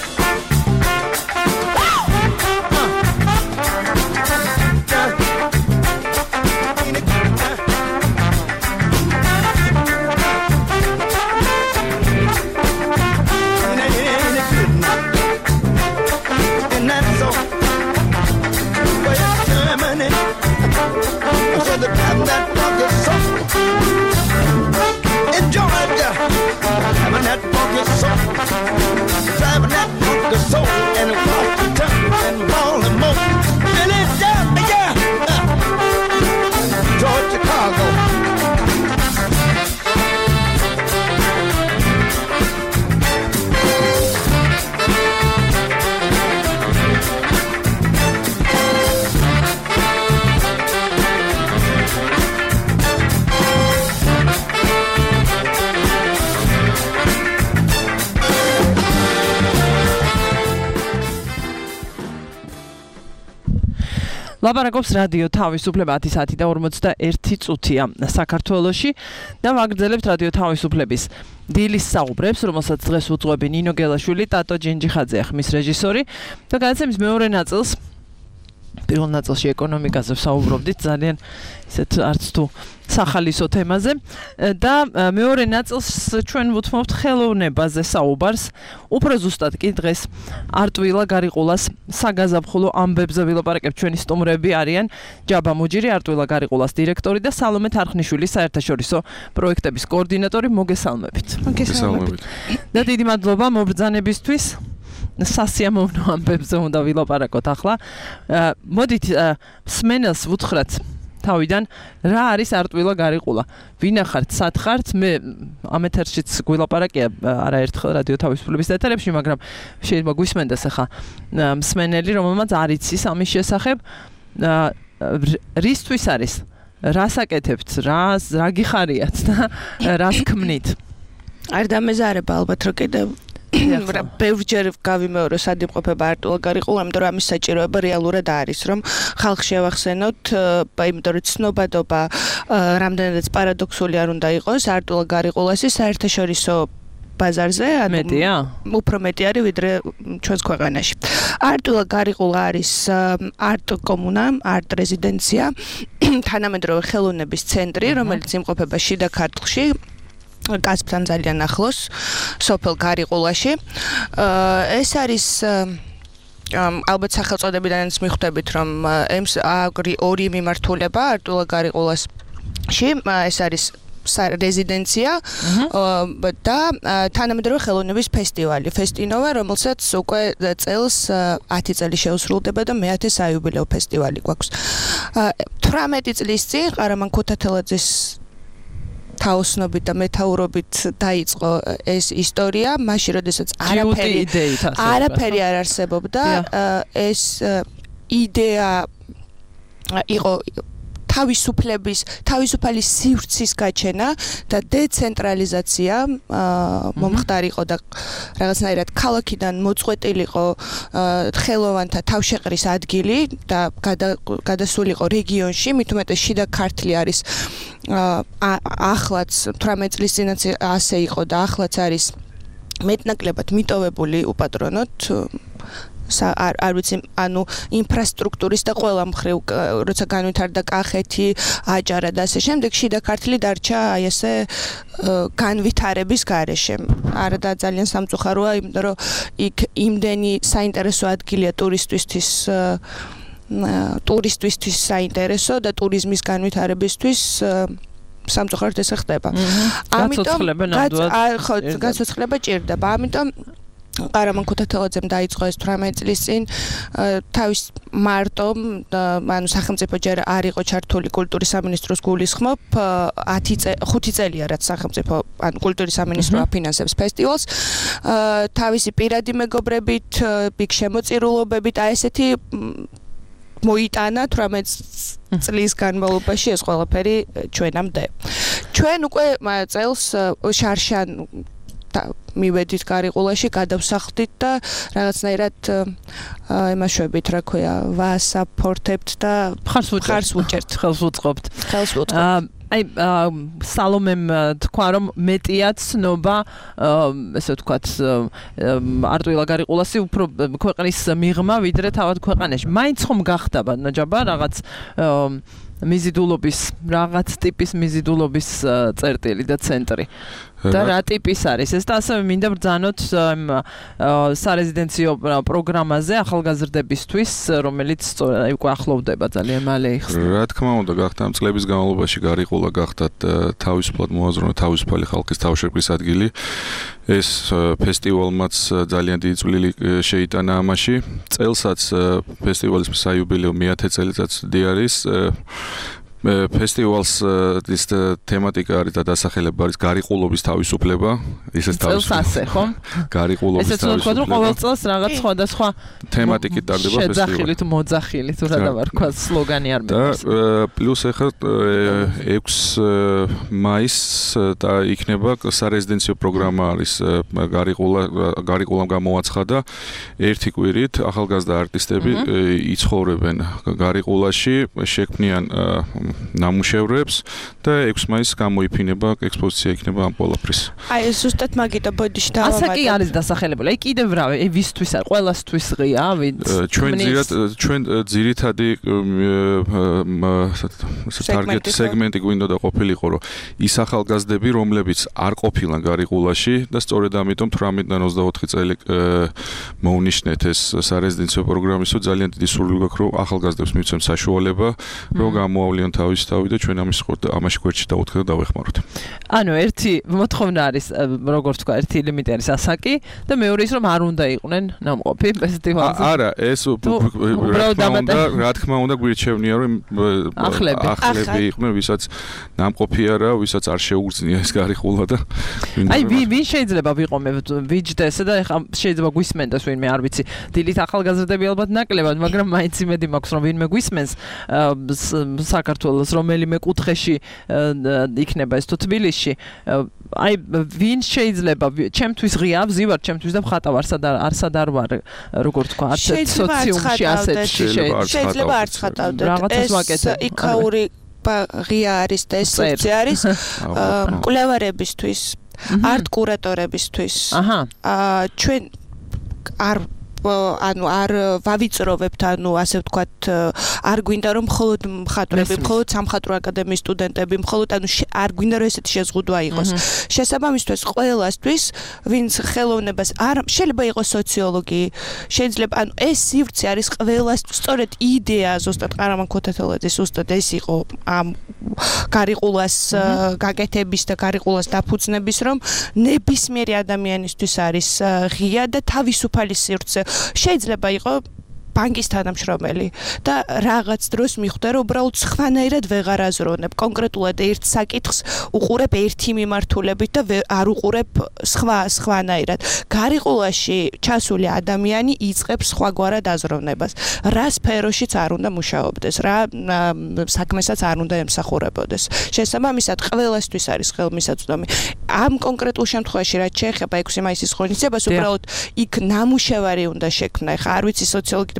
ლაპარაკობს რადიო თავისუფლება ათი საათი და ორმოცდაერთი წუთია საქართველოში და ვაგრძელებთ რადიო თავისუფლების დილის საუბრებს, რომელსაც დღეს უძღვები ნინო გელაშვილი, ტატო ჯინჯიხაძე, ხმის რეჟისორი და გადაცემის მეორე ნაწილს პირველ ნაწილში ეკონომიკაზე ვსაუბრობდით ძალიან ისეთ არც თუ სახალისო თემაზე და მეორე ნაწილს ჩვენ ვუთმობთ ხელოვნებაზე საუბარს. უფრო ზუსტად კი დღეს არტვილა გარიყულას საგაზაფხულო ამბებზე ვილაპარაკებთ. ჩვენი სტუმრები არიან ჯაბა მუჯირი, არტვილა გარიყულას დირექტორი და სალომე თარხნიშვილი, საერთაშორისო პროექტების კოორდინატორი. მოგესალმებით. მოგესალმებით. და დიდი მადლობა მობრძანებისთვის. სასიამოვნო ამბებზე უნდა ვილაპარაკოთ ახლა. მოდით სმენელს ვუთხრათ თავიდან რა არის არტვილა გარიყულა. ვინახართ, სად ხართ? მე ამ ეთერშიც გვილაპარაკია არაერთხელ რადიო თავისუფლების ეთერებში, მაგრამ შეიძლება გვისმენდეს ახლა მსმენელი, რომელმაც არ იცის ამის შესახებ. რისთვის არის? რას აკეთებთ? რას რა გიხარიათ და რას ქმნით? არ დამეზარება ალბათ რომ კიდევ ბევრჯერ გავიმეორო სად იმყოფება არტვილა გარიყულა, იმიტომ რომ ამის საჭიროება რეალურად არის, რომ ხალხს შევახსენოთ, იმიტომ რომ ცნობადობა რამდენადაც პარადოქსული არ უნდა იყოს, არტვილა გარიყულასი საერთაშორისო ბაზარზე მეტია? უფრო მეტი არის ვიდრე ჩვენს ქვეყანაში. არტვილა გარიყულა არის არტ კომუნა, არტ რეზიდენცია, თანამედროვე ხელოვნების ცენტრი, რომელიც იმყოფება შიდა ქართლში. გასწთან ძალიან ახლოს სოფელ გარიყულაში. ეს არის ალბათ სახელწოდებიდანაც მიხვდებით, რომ ემს აგრი ორი მიმართულება არტვილა გარიყულასში. ეს არის რეზიდენცია და თანამედროვე ხელოვნების ფესტივალი. ფესტინოვა, რომელსაც უკვე წელს ათი წელი შეუსრულდება და მეათე საიუბილეო ფესტივალი გვაქვს. თვრამეტი წლის წინ ყარამან ქუთათელაძის თაოსნობით და მეთაურობით დაიწყო ეს ისტორია, მაშინ როდესაც არაფერი არაფერი არ არსებობდა, ეს იდეა იყო თავისუფლების, თავისუფალი სივრცის გაჩენა და დეცენტრალიზაცია მომხდარიყო და რაღაცნაირად ქალაქიდან მოწყვეტილიყო ხელოვანთა თავშეყრის ადგილი და გადასულიყო რეგიონში, მით უმეტეს შიდა ქართლი არის ახლაც თვრამეტ წლის წინაც ასე იყო და ახლაც არის მეტნაკლებად მიტოვებული უპატრონოთ არ არ ვიცი ანუ ინფრასტრუქტურის და ყველა მხრივ როცა განვითარდა კახეთი, აჭარა და ასე შემდეგ შიდა ქართლი დარჩა აი ესე განვითარების გარეშე. არა და ძალიან სამწუხაროა, იმიტომ რომ იქ იმდენი საინტერესო ადგილია ტურისტისთვის ტურისტისთვის საინტერესო და ტურიზმის განვითარებისთვის სამწუხაროდ ესე ხდება. ამიტომ ხო გაცოცხლება ჭირდება. ამიტომ ყარამან ქუთათელაძემ დაიწყო ეს თვრამეტ წლის წინ თავის მარტო ანუ სახელმწიფო ჯერ არ იყო ჩართული კულტურის სამინისტროს გულისხმობ ხუთი წელია რაც სახელმწიფო ანუ კულტურის სამინისტრო აფინანსებს ფესტივალს თავისი პირადი მეგობრებით ბიგ შემოწირულობებით აი ესეთი მოიტანა თვრამეტ წლის განმავლობაში ეს ყველაფერი ჩვენამდე ჩვენ უკვე წელს შარშან მივედით გარიყულაში, გადავსახლდით და რაღაცნაირად იმაშვებით, რა ქვია, ვასაპორტებთ და ხარს ვუჭერთ, ხელს ვუწყობთ. ხელს ვუწყობთ. აი სალომემ თქვა რომ მეტია ცნობა ესე ვთქვათ არტვილა გარიყულასი უფრო ქვეყნის მიღმა ვიდრე თავად ქვეყანაში. მაინც ხომ გახდება ნაჯაბა რაღაც მიზიდულობის რაღაც ტიპის მიზიდულობის წერტილი და ცენტრი. და რა ტიპის არის ეს და ასევე მინდა ბრძანოთ სარეზიდენციო პროგრამაზე ახალგაზრდებისთვის რომელიც აი უკვე ახლოვდება ძალიან მალე იხსნა. რა თქმა უნდა გახდა ამ წლების განმავლობაში გარიყულა გახდათ თავისუფლად მოაზროვნა თავისუფალი ხალხის თავშეყრის ადგილი. ეს ფესტივალმაც ძალიან დიდი წვლილი შეიტანა ამაში. წელსაც ფესტივალის საიუბილეო მეათე წელიწადი არის. ფესტივალს ის თემატიკა არის და დასახელება არის გარიყულობის თავისუფლება. ისეც თავისუფლება. წელს ასე, ხო? გარიყულობის თავისუფლება. ესეც ვთქვათ, რომ ყოველ წელს რაღაც სხვადასხვა თემატიკით ტარდება ფესტივალი. შეძახილი თუ მოძახილი თუ რა დავარქვა სლოგანი არ მეყავს. და პლუს ახლა ექვსი მაისს და იქნება სარეზიდენციო პროგრამა არის გარიყულა გარიყულამ გამოაცხადა ერთი კვირით ახალგაზრდა არტისტები იცხოვრებენ გარიყულაში, შექმნიან ნამუშევრებს და ექვსი მაისს გამოიფინება ექსპოზიცია იქნება ამ ყველაფრის. აი ეს ზუსტად მაგიტო ბოდიში დავამატე. ასე კი არის დასახელებული. აი კიდევ რა ვისთვის არის ყველასთვის ღია ვინც ჩვენ ძირად ჩვენ ძირითადი ტარგეტ სეგმენტი გვინდა და ყოფილიყო რომ ის ახალგაზრდები რომლებიც არ ყოფილან გარიყულაში და სწორედ ამიტომ თვრამეტიდან ოცდაოთხი წელი მოვნიშნეთ ეს სარეზიდენციო პროგრამისო ძალიან დიდი სურვილი გვაქვს რომ ახალგაზრდებს მივცემთ საშუალება რომ გამოავლიან თავის თავი და ჩვენ ამის ხორ ამაში გვერდში დავუთხე და დავეხმაროთ. ანუ ერთი მოთხოვნა არის როგორც თქვა ერთი ლიმიტი არის ასაკი და მეორე ის რომ არ უნდა იყვნენ ნამყოფი ფესტივალზე. არა ეს რა თქმა უნდა გვირჩევნია რომ ახლები ახლები იყვნენ ვისაც ნამყოფი არა ვისაც არ შეუგრძნია ეს გარიყულა და აი ვინ შეიძლება ვიყომებ ვიჯდეს და ეხლა შეიძლება გვისმენდეს ვინმე არ ვიცი დილით ახალგაზრდები ალბათ ნაკლებად მაგრამ მაინც იმედი მაქვს რომ ვინმე გვისმენს საქართველოს რომელიმე კუთხეში იქნება ეს თუ თბილისში აი ვინ შეიძლება ჩემთვის ღია ვზივარ ჩემთვის და მხატავ არსად არსად არ ვარ როგორ თქვა არც სოციუმში ასეთში შეიძლება არც ხატავდეთ ეს იქაური ღია არის და ეს სოციუმი არის კვლევარებისთვის არტ კურატორებისთვის აა ჩვენ არ ანუ არ ვავიწროვებთ ანუ ასე ვთქვათ არ გვინდა რომ მხოლოდ მხატვრები მხოლოდ სამხატვრო აკადემიის სტუდენტები მხოლოდ ანუ არ გვინდა რომ ესეთი შეზღუდვა იყოს შესაბამისად ყველასთვის ვინც ხელოვნებას არ შეიძლება იყოს სოციოლოგი შეიძლება ანუ ეს სივრცე არის ყველას სწორედ იდეა ზუსტად ყარამან ქუთათელაძის ზუსტად ეს იყო ამ გარიყულას გაკეთების და გარიყულას დაფუძნების რომ ნებისმიერი ადამიანისთვის არის ღია და თავისუფალი სივრცე შეიძლება იყოს ბანკის თანამშრომელი და რაღაც დროს მიხვდა რომ უბრალოდ სხვანაირად ვეღარ აზროვნებ კონკრეტულად ერთ საკითხს უყურებ ერთი მიმართულებით და არ უყურებ სხვა სხვანაირად გარიყულაში ჩასული ადამიანი იწყებს სხვაგვარად აზროვნებას რა სფეროშიც არ უნდა მუშაობდეს რა საქმესაც არ უნდა ემსახურებოდეს შესაბამისად ყველასთვის არის ხელმისაწვდომი ამ კონკრეტულ შემთხვევაში რაც შეეხება ექვსი მაისის ღონისძიებას უბრალოდ იქ ნამუშევარი უნდა შექმნა ხა არ ვიცი სოციოლოგი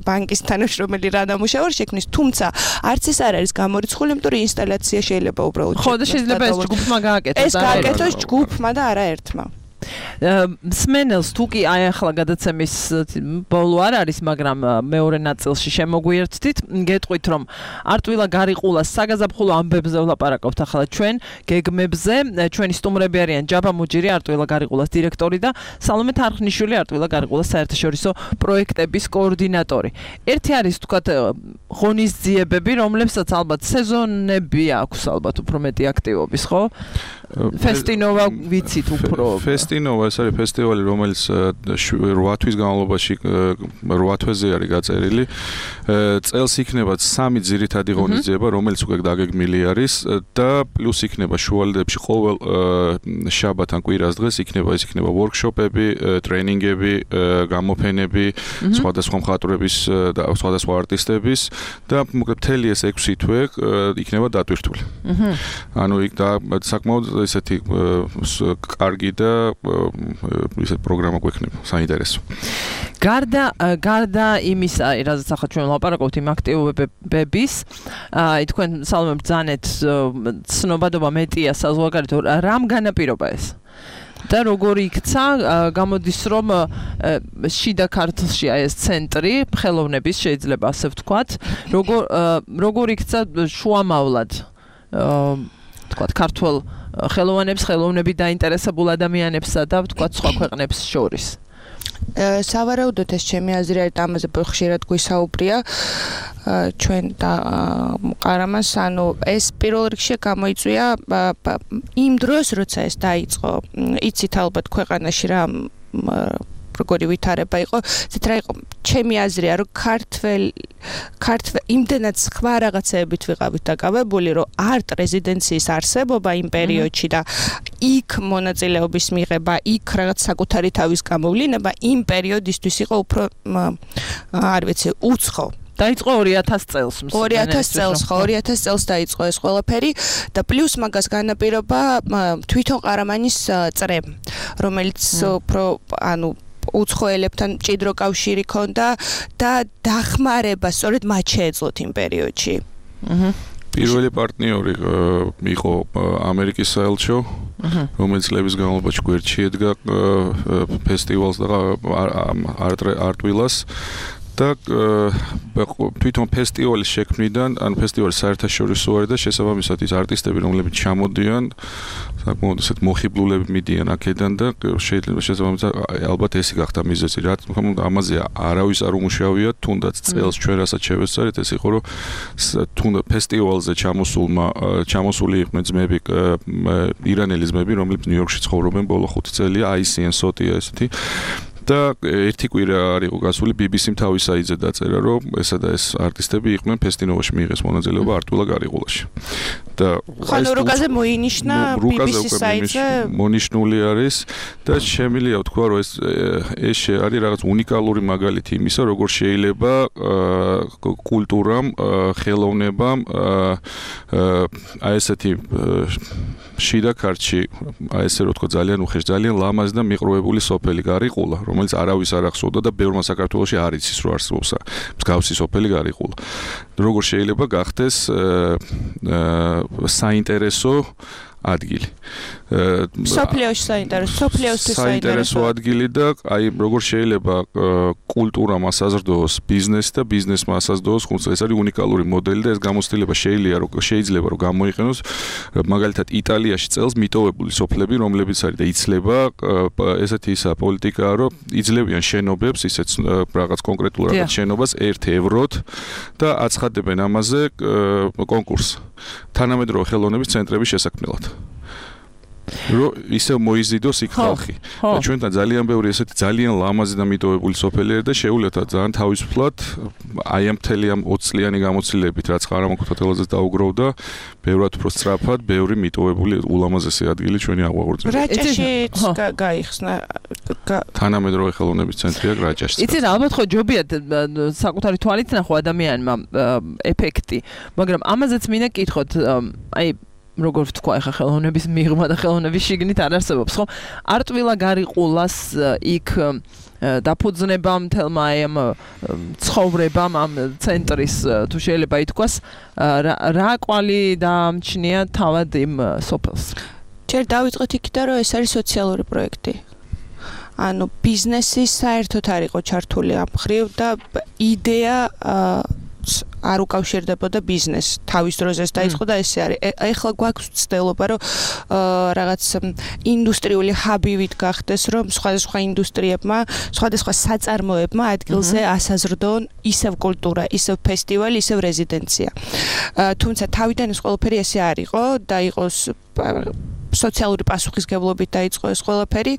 ბანკის თანამშრომელი რა დამუშავარ შექმნის, თუმცა არც ეს არ არის გამორიცხული, იმიტომ რომ ინსტალაცია შეიძლება უბრალოდ ხო და შეიძლება ეს ჯგუფმა გააკეთოს. ეს გააკეთოს ჯგუფმა და არა ერთმა. სმენელს თუ კი აი ახლა გადაცემის ბოლო არ არის, მაგრამ მეორე ნაწილში შემოგვიერთდით, გეტყვით რომ არტვილა გარიყულას საგაზაფხულო ამბებზე ვლაპარაკობთ ახლა ჩვენ, გეგმებზე, ჩვენი სტუმრები არიან ჯაბა მუჯირი, არტვილა გარიყულას დირექტორი და სალომე თარხნიშვილი, არტვილა გარიყულას საერთაშორისო პროექტების კოორდინატორი. ერთი არის თქვათ ღონისძიებები, რომლებსაც ალბათ სეზონები აქვს ალბათ უფრო მეტი აქტივობის, ხო? ფესტინოვა ვიცით უფრო. ფესტინოვა ეს არის ფესტივალი, რომელიც რვა თვის განმავლობაში რვა თვეზე არის გაწერილი. წელს იქნება სამი ძირითადი ღონისძიება, რომელიც უკვე დაგეგმილი არის და პლუს იქნება შუალედებში ყოველ შაბათ ან კვირას დღეს იქნება ის იქნება ვორქშოპები, ტრენინგები, გამოფენები, სხვადასხვა მხატვრების და სხვადასხვა არტისტების და მოკლედ მთელი ეს ექვსი თვე იქნება დატვირთული. ანუ იქ და საკმაოდ ესეთი კარგი და ისეთ პროგრამა გვექნება, საინტერესო. გარდა გარდა იმისა, რაზეც ახლა ჩვენ ვლაპარაკობთ იმ აქტივობების, აი თქვენ სალომე ბრძანეთ ცნობადობა მეტია საზღვარგარეთ, რამ განაპირობა ეს? და როგორი იქცა, გამოდის რომ შიდა ქართლში აი ეს ცენტრი ხელოვნების შეიძლება ასე ვთქვათ, როგორ როგორ იქცა შუამავლად ვთქვათ ქართულ ხელოვნებს, ხელოვნები დაინტერესებულ ადამიანებსა და ვთქვათ სხვა ქვეყნებს შორის. სავარაუდოდ ეს ჩემი აზრი არის, ამაზე ხშირად გვისაუბრია ჩვენ და ყარამანს, ანუ ეს პირველ რიგში გამოიწვია იმ დროს, როცა ეს დაიწყო. იცით ალბათ ქვეყანაში რა როგორი ვითარება იყო, ზეთ რა იყო, ჩემი აზრია, რომ ქართველ ქართველ იმდენად სხვა რაღაცეებით ვიყავით დაკავებული, რომ არტ რეზიდენციის არსებობა იმ პერიოდში და იქ მონაწილეობის მიღება, იქ რაღაც საკუთარი თავის გამოვლინება იმ პერიოდისთვის იყო უფრო არ ვიცი, უცხო. დაიწყო ორი ათას წელს. ორი ათას წელს, ხო, ორი ათას წელს დაიწყო ეს ყველაფერი და პლუს მაგას განაპირობა თვითონ ყარამანის წრე, რომელიც უფრო ანუ უცხოელებთან მჭიდრო კავშირი ჰქონდა და დახმარება სწორედ მათ შეეძლოთ იმ პერიოდში. პირველი პარტნიორი იყო ამერიკის საელჩო, რომელიც წლების განმავლობაში გვერდში ედგა ფესტივალს და არტვილას. და თვითონ ფესტივალის შექმნიდან, ან ფესტივალის საერთაშორისო არის და შესაბამისად ის არტისტები, რომლებიც ჩამოდიან, საკმაოდ ისეთ მოხიბლულები მიდიან აქედან და შეიძლება შესაბამისად ალბათ ესე გახდა მიზეზი, რა თქმა უნდა ამაზე არავის არ უმუშავია, თუნდაც წელს ჩვენ რასაც შევეცარეთ, ეს იყო რომ თუნდაც ფესტივალზე ჩამოსულმა ჩამოსული იყვნენ ძმები, ირანელი ძმები, რომლებიც ნიუ-იორკში ცხოვრობენ ბოლო ხუთი წელია, აისიან სოტია ესეთი. და ერთი კვირა არ იყო გასული, ბი ბი სი-მ თავის საიტზე დაწერა, რომ ესა და ეს არტისტები იყვნენ ფესტინოვაში მიიღეს მონაწილეობა არტვილა გარიყულაში. და ხან რუკაზე მოინიშნა ბი ბი სი საიტზე მონიშნული არის და შემიძლია ვთქვა, რომ ეს ეს არის რაღაც უნიკალური მაგალითი იმისა, როგორ შეიძლება კულტურამ, ხელოვნებამ აი ესეთი შიდა ქართლში, აი ესე რო თქვა ძალიან უხეშ, ძალიან ლამაზი და მიყრუებული სოფელი გარიყულა, რომელიც არავის არ ახსოვდა და ბევრმა საქართველოში არ იცის რომ არსებობს მსგავსი სოფელი გარიყულა. როგორ შეიძლება გახდეს საინტერესო ადგილი. სოფლიოში საინტერესო, სოფლიოსთვის საინტერესო ადგილი და აი როგორ შეიძლება კულტურამ ასაზრდოს ბიზნესს და ბიზნესმა ასაზრდოს ხუნცლს. ეს არის უნიკალური მოდელი და ეს გამოცდილება შეიძლება რომ შეიძლება რომ გამოიყენოს მაგალითად იტალიაში წელს მიტოვებული სოფლები, რომლებიც არის და იცლება ესეთი ისა პოლიტიკაა, რომ იძლევიან შენობებს, ისეთ რაღაც კონკრეტულ რაღაც შენობას ერთ ევროთ და აცხადებენ ამაზე კონკურსს თანამედროვე ხელოვნების ცენტრების შესაქმნელად. რომ ისე მოიზიდოს იქ ხალხი. და ჩვენთან ძალიან ბევრი ესეთი ძალიან ლამაზი და მიტოვებული სოფელი არის და შეუძლია ძალიან თავისუფლად აი ამ მთელი ამ ოცი წლიანი გამოცდილებით, რაც ყარამანქოთა თელაზეც დაუგროვდა, ბევრად უფრო სწრაფად, ბევრი მიტოვებული ულამაზესი ადგილი ჩვენი აღვაღორწინებაში. რაჭაშიც გაიხსნა თანამედროვე ხელოვნების ცენტრია რაჭაში. იცი რა, ალბათ ხო ჯობია საკუთარი თვალით ნახო ადამიანმა ეფექტი, მაგრამ ამაზეც მინდა კითხოთ, აი როგორ ვთქვა ახლა ხელოვნების მიღმა და ხელოვნების შიგნით არ არსებობს, ხო? არტვილა გარიყულას იქ დაფუძნებამ თელმა ამ ცხოვრებამ ამ ცენტრის თუ შეიძლება ითქვას რა კვალი დაამჩნია თავად იმ სოფელს. ჯერ დავიწყოთ იქიდან რომ ეს არის სოციალური პროექტი. ანუ ბიზნესი საერთოდ არ იყო ჩართული ამ ხრივ და იდეა არ უკავშირდებოდა ბიზნესს. თავის დროზეც დაიწყო და ესე არის. ეხლა გვაქვს ცდილობა რომ რაღაც ინდუსტრიული ჰაბივით გახდეს, რომ სხვადასხვა ინდუსტრიებმა, სხვადასხვა საწარმოებმა ადგილზე ასაზრდონ ისევ კულტურა, ისევ ფესტივალი, ისევ რეზიდენცია. თუმცა თავიდან ეს ყველაფერი ესე არ იყო და იყოს სოციალური პასუხისგებლობით დაიწყო ეს ყველაფერი.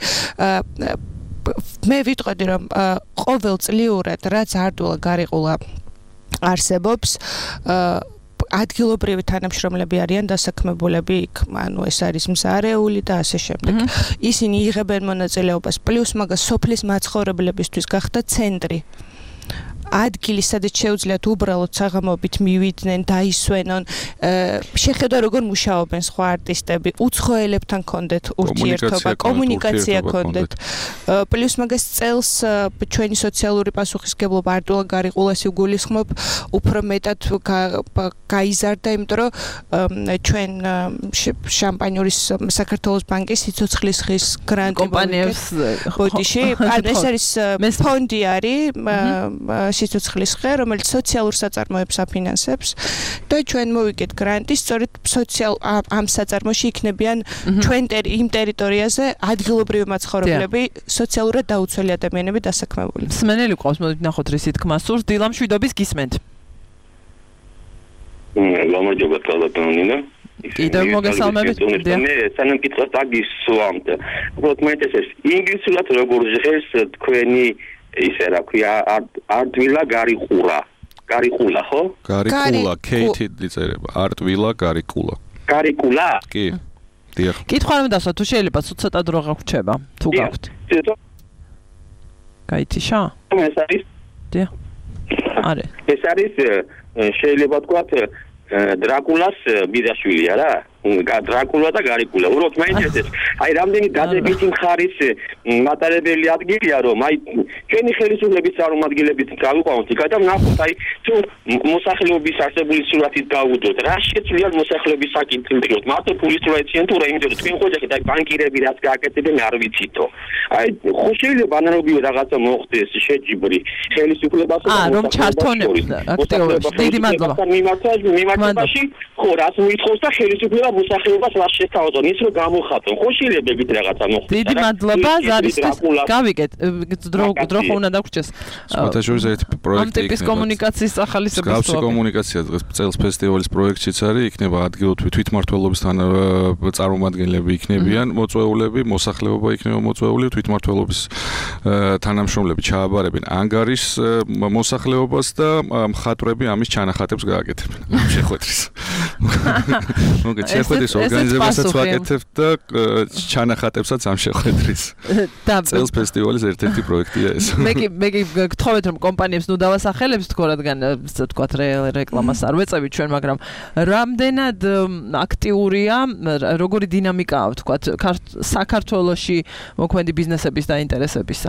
მე ვიტყოდი რომ ყოველწლიურად რაც არტვილა გარიყულა არსებობს ადგილობრივი თანამშრომლები არიან დასაქმებულები იქ, ანუ ეს არის მზარეული და ასე შემდეგ. ისინი იღებენ მონაწილეობას, პლუს მაგას სოფლის მაცხოვრებლებისთვის გახდა ცენტრი. ადგილი, სადაც შეუძლიათ უბრალოდ საღამოობით მივიდნენ, დაისვენონ, შეხედა როგორ მუშაობენ სხვა არტისტები, უცხოელებთან კონდეთ ურთიერთობა, კომუნიკაცია კონდეთ. პლუს მაგას წელს ჩვენი სოციალური პასუხისგებლობა არტვილა გარიყულას იგულისხმობ, უფრო მეტად გაიზარდა, იმიტომ რომ ჩვენ შამპანიურის საქართველოს ბანკის სიცოცხლის ხის გრანტი კომპანიებს ბოდიში, ანუ ეს არის ფონდი არის სიცოცხლის ხე, რომელიც სოციალურ საწარმოებს აფინანსებს და ჩვენ მოვიგეთ გრანტი, სწორედ სოციალ ამ საწარმოში იქნებიან ჩვენ იმ ტერიტორიაზე ადგილობრივი მაცხოვრებლები, სოციალურად დაუცველი ადამიანები დასაქმებული. მსმენელი ყავს, მოდით ნახოთ რისი თქმა სურს, დილა მშვიდობის გისმენთ. გამარჯობა კალატონინა. კიდევ მოგესალმებით. მე სანამ კითხავს დაგისვამთ. უბრალოდ მეინტერესებს ინგლისურად როგორ ჟღერს თქვენი ისე რა ქვია არტვილა გარიყულა. გარიყულა, ხო? გარიყულა, ქეითით იწერება. არტვილა გარიყულა. გარიყულა? კი. დიახ. კითხვა რომ დასვა, თუ შეიძლება ცოტა დრო გაგვჩება, თუ გაქვთ. გაითიშა? ეს არის? დიახ. არე. ეს არის შეიძლება თქვა დრაკულას ბიძაშვილია რა. დრაკულა და გარიყულა. უბრალოდ მაინტერესებს. აი რამდენი დადებითი მხარის მატარებელი ადგილია რომ აი ჩვენი ხელისუფლების წარმომადგენლებით გავიყვანოთ იქა და ვნახოთ აი თუ მოსახლეობის არსებული სურათით გავუდოთ რა შეცვლია მოსახლეობის საკითხი მდგროთ მარტო ფულის როეციან თუ რა იმიტომ რომ თქვენ ხოჯახით აი ბანკირები რაც გააკეთებენ არ ვიცითო. აი ხო შეიძლება ანალოგიო რაღაცა მოხდეს შეჯიბრი ხელისუფლებასა და რომ ჩართონებს აქტიურებს. დიდი მადლობა. მიმართებაში ხო რას მოითხოვს და ხელისუფლება მოსახლეობას რა შეთავაზონ ის რომ გამოხატონ ხო შეიძლება ეგეთ რაღაცა მოხდეს დიდი მადლობა ზარისთვის გავიგეთ დრო დრო ხო უნდა დაგვრჩეს სპეციალურ ერთ პროექტი ამ ტიპის კომუნიკაციის ახალისების გავსი კომუნიკაცია დღეს წელს ფესტივალის პროექტშიც არის იქნება ადგილობრივი თვითმმართველობის წარმომადგენლები იქნებიან მოწვეულები მოსახლეობა იქნება მოწვეული თვითმმართველობის თანამშრომლები ჩააბარებენ ანგარის მოსახლეობას და მხატვრები ამის ჩანახატებს გააკეთებენ შეხვედრის მოგეთ შეხვედრის ორგანიზებასაც ვაკეთებ და ჩანახატებსაც ამ შეხვედრის. წელს ფესტივალის ერთ-ერთი პროექტია ეს. მე კი მე კი გთხოვეთ რომ კომპანიებს ნუ დავასახელებს თქო რადგან თქვა რეკლამას არ ვეწევით ჩვენ, მაგრამ რამდენად აქტიურია, როგორი დინამიკაა თქვა საქართველოში მოქმედი ბიზნესების დაინტერესებისა.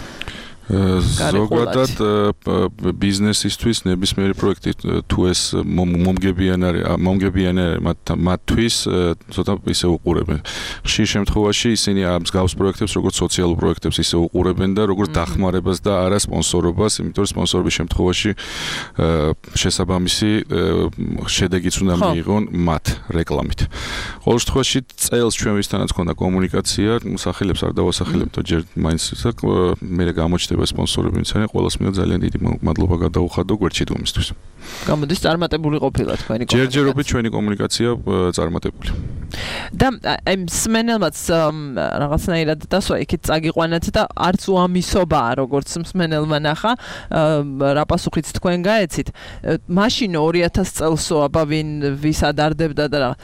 ზოგადად ბიზნესისთვის ნებისმიერი პროექტი თუ ეს მომგებიან არის მომგებიან მათთვის ცოტა ისე უყურებენ. ხშირ შემთხვევაში ისინი ამ მსგავს პროექტებს როგორც სოციალურ პროექტებს ისე უყურებენ და როგორც დახმარებას და არა სპონსორობას, იმიტომ რომ სპონსორობის შემთხვევაში შესაბამისი შედეგიც უნდა მიიღონ მათ რეკლამით. ყოველ შემთხვევაში წელს ჩვენ ვისთანაც ქონდა კომუნიკაცია, სახელებს არ დავასახელებთ, ჯერ მაინც მე გამოჩნდება სპონსორები მიცანი ყველას მინდა ძალიან დიდი მადლობა გადაუხადო გვერდჩიდომისთვის. გამოდის წარმატებული ყოფილა თქვენი კომუნიკაცია. ჯერჯერობით ჩვენი კომუნიკაცია წარმატებული. და აი მსმენელმაც რაღაცნაირად დასვა იქით წაგიყვანათ და არც უამისობაა როგორც მსმენელმა ნახა რა პასუხიც თქვენ გაეცით. მაშინ ორი ათას წელსო აბა ვინ ვის ადარდებდა და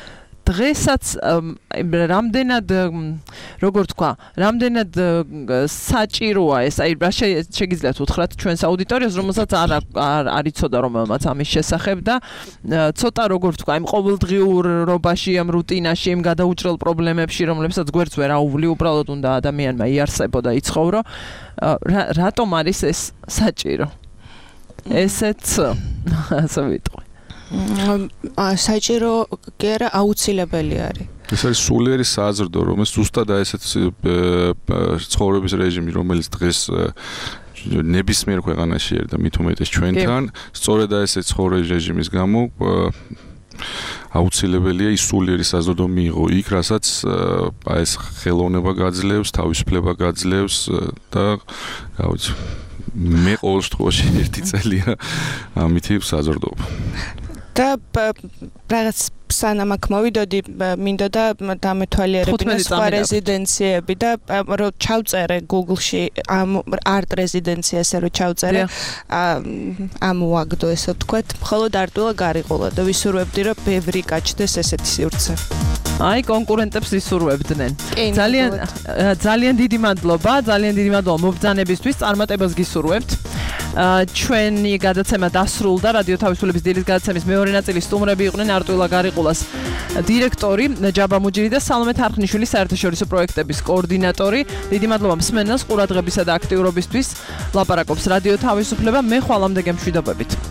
დღესაც რამდენად როგორ თქვა, რამდენად საჭიროა ეს, აი რა შეგიძლიათ უთხრათ ჩვენს აუდიტორიას, რომელსაც არ არ იცოდა რომელმაც ამის შესახებ და ცოტა როგორ თქვა, იმ ყოველდღიურობაში, ამ რუტინაში, იმ გადაუჭრელ პრობლემებში, რომლებსაც გვერდს ვერ აუვლი, უბრალოდ უნდა ადამიანმა იარსებო და იცხოვრო. რატომ არის ეს საჭირო? ესეც ასე ვიტყვი. საჭირო კი არა, აუცილებელი არის. ეს არის სულიერი საზრდო, რომელიც ზუსტად აი ესეთ ცხოვრების რეჟიმი, რომელიც დღეს ნებისმიერ ქვეყანაში არის და მით უმეტეს ჩვენთან, სწორედ აი ესეთ ცხოვრების რეჟიმის გამო აუცილებელია ის სულიერი საზრდო მიიღო იქ, რასაც აი ეს ხელოვნება გაძლევს, თავისუფლება გაძლევს და რა ვიცი, მე ყოველ შემთხვევაში ერთი წელია ამითი საზრდოობ. და რაღაც სანამ აქ მოვიდოდი, მინდოდა დამეთვალიერებინა სხვა რეზიდენციები და რომ ჩავწერე Google-ში ამ art რეზიდენციას რომ ჩავწერე, ამოვაგდო ესე ვთქვათ, მხოლოდ არტულა გარიყოლა და ვისურვებდი რომ ბევრი გაჩნდეს ესეთი სივრცე. აი კონკურენტებს ისურვებდნენ. ძალიან ძალიან დიდი მადლობა, ძალიან დიდი მადლობა მობრძანებისთვის, წარმატებას გისურვებთ. ჩვენი გადაცემა დასრულდა, რადიო თავისუფლების დილის გადაცემის მეორე ნაწილის სტუმრები იყვნენ არტულა გარიყულას დირექტორი ჯაბა მუჯირი და სალომე თარხნიშვილი საერთაშორისო პროექტების კოორდინატორი. დიდი მადლობა მსმენელს ყურადღებისა და აქტიურობისთვის. ლაპარაკობს რადიო თავისუფლება, მე ხვალამდე გემშვიდობებით.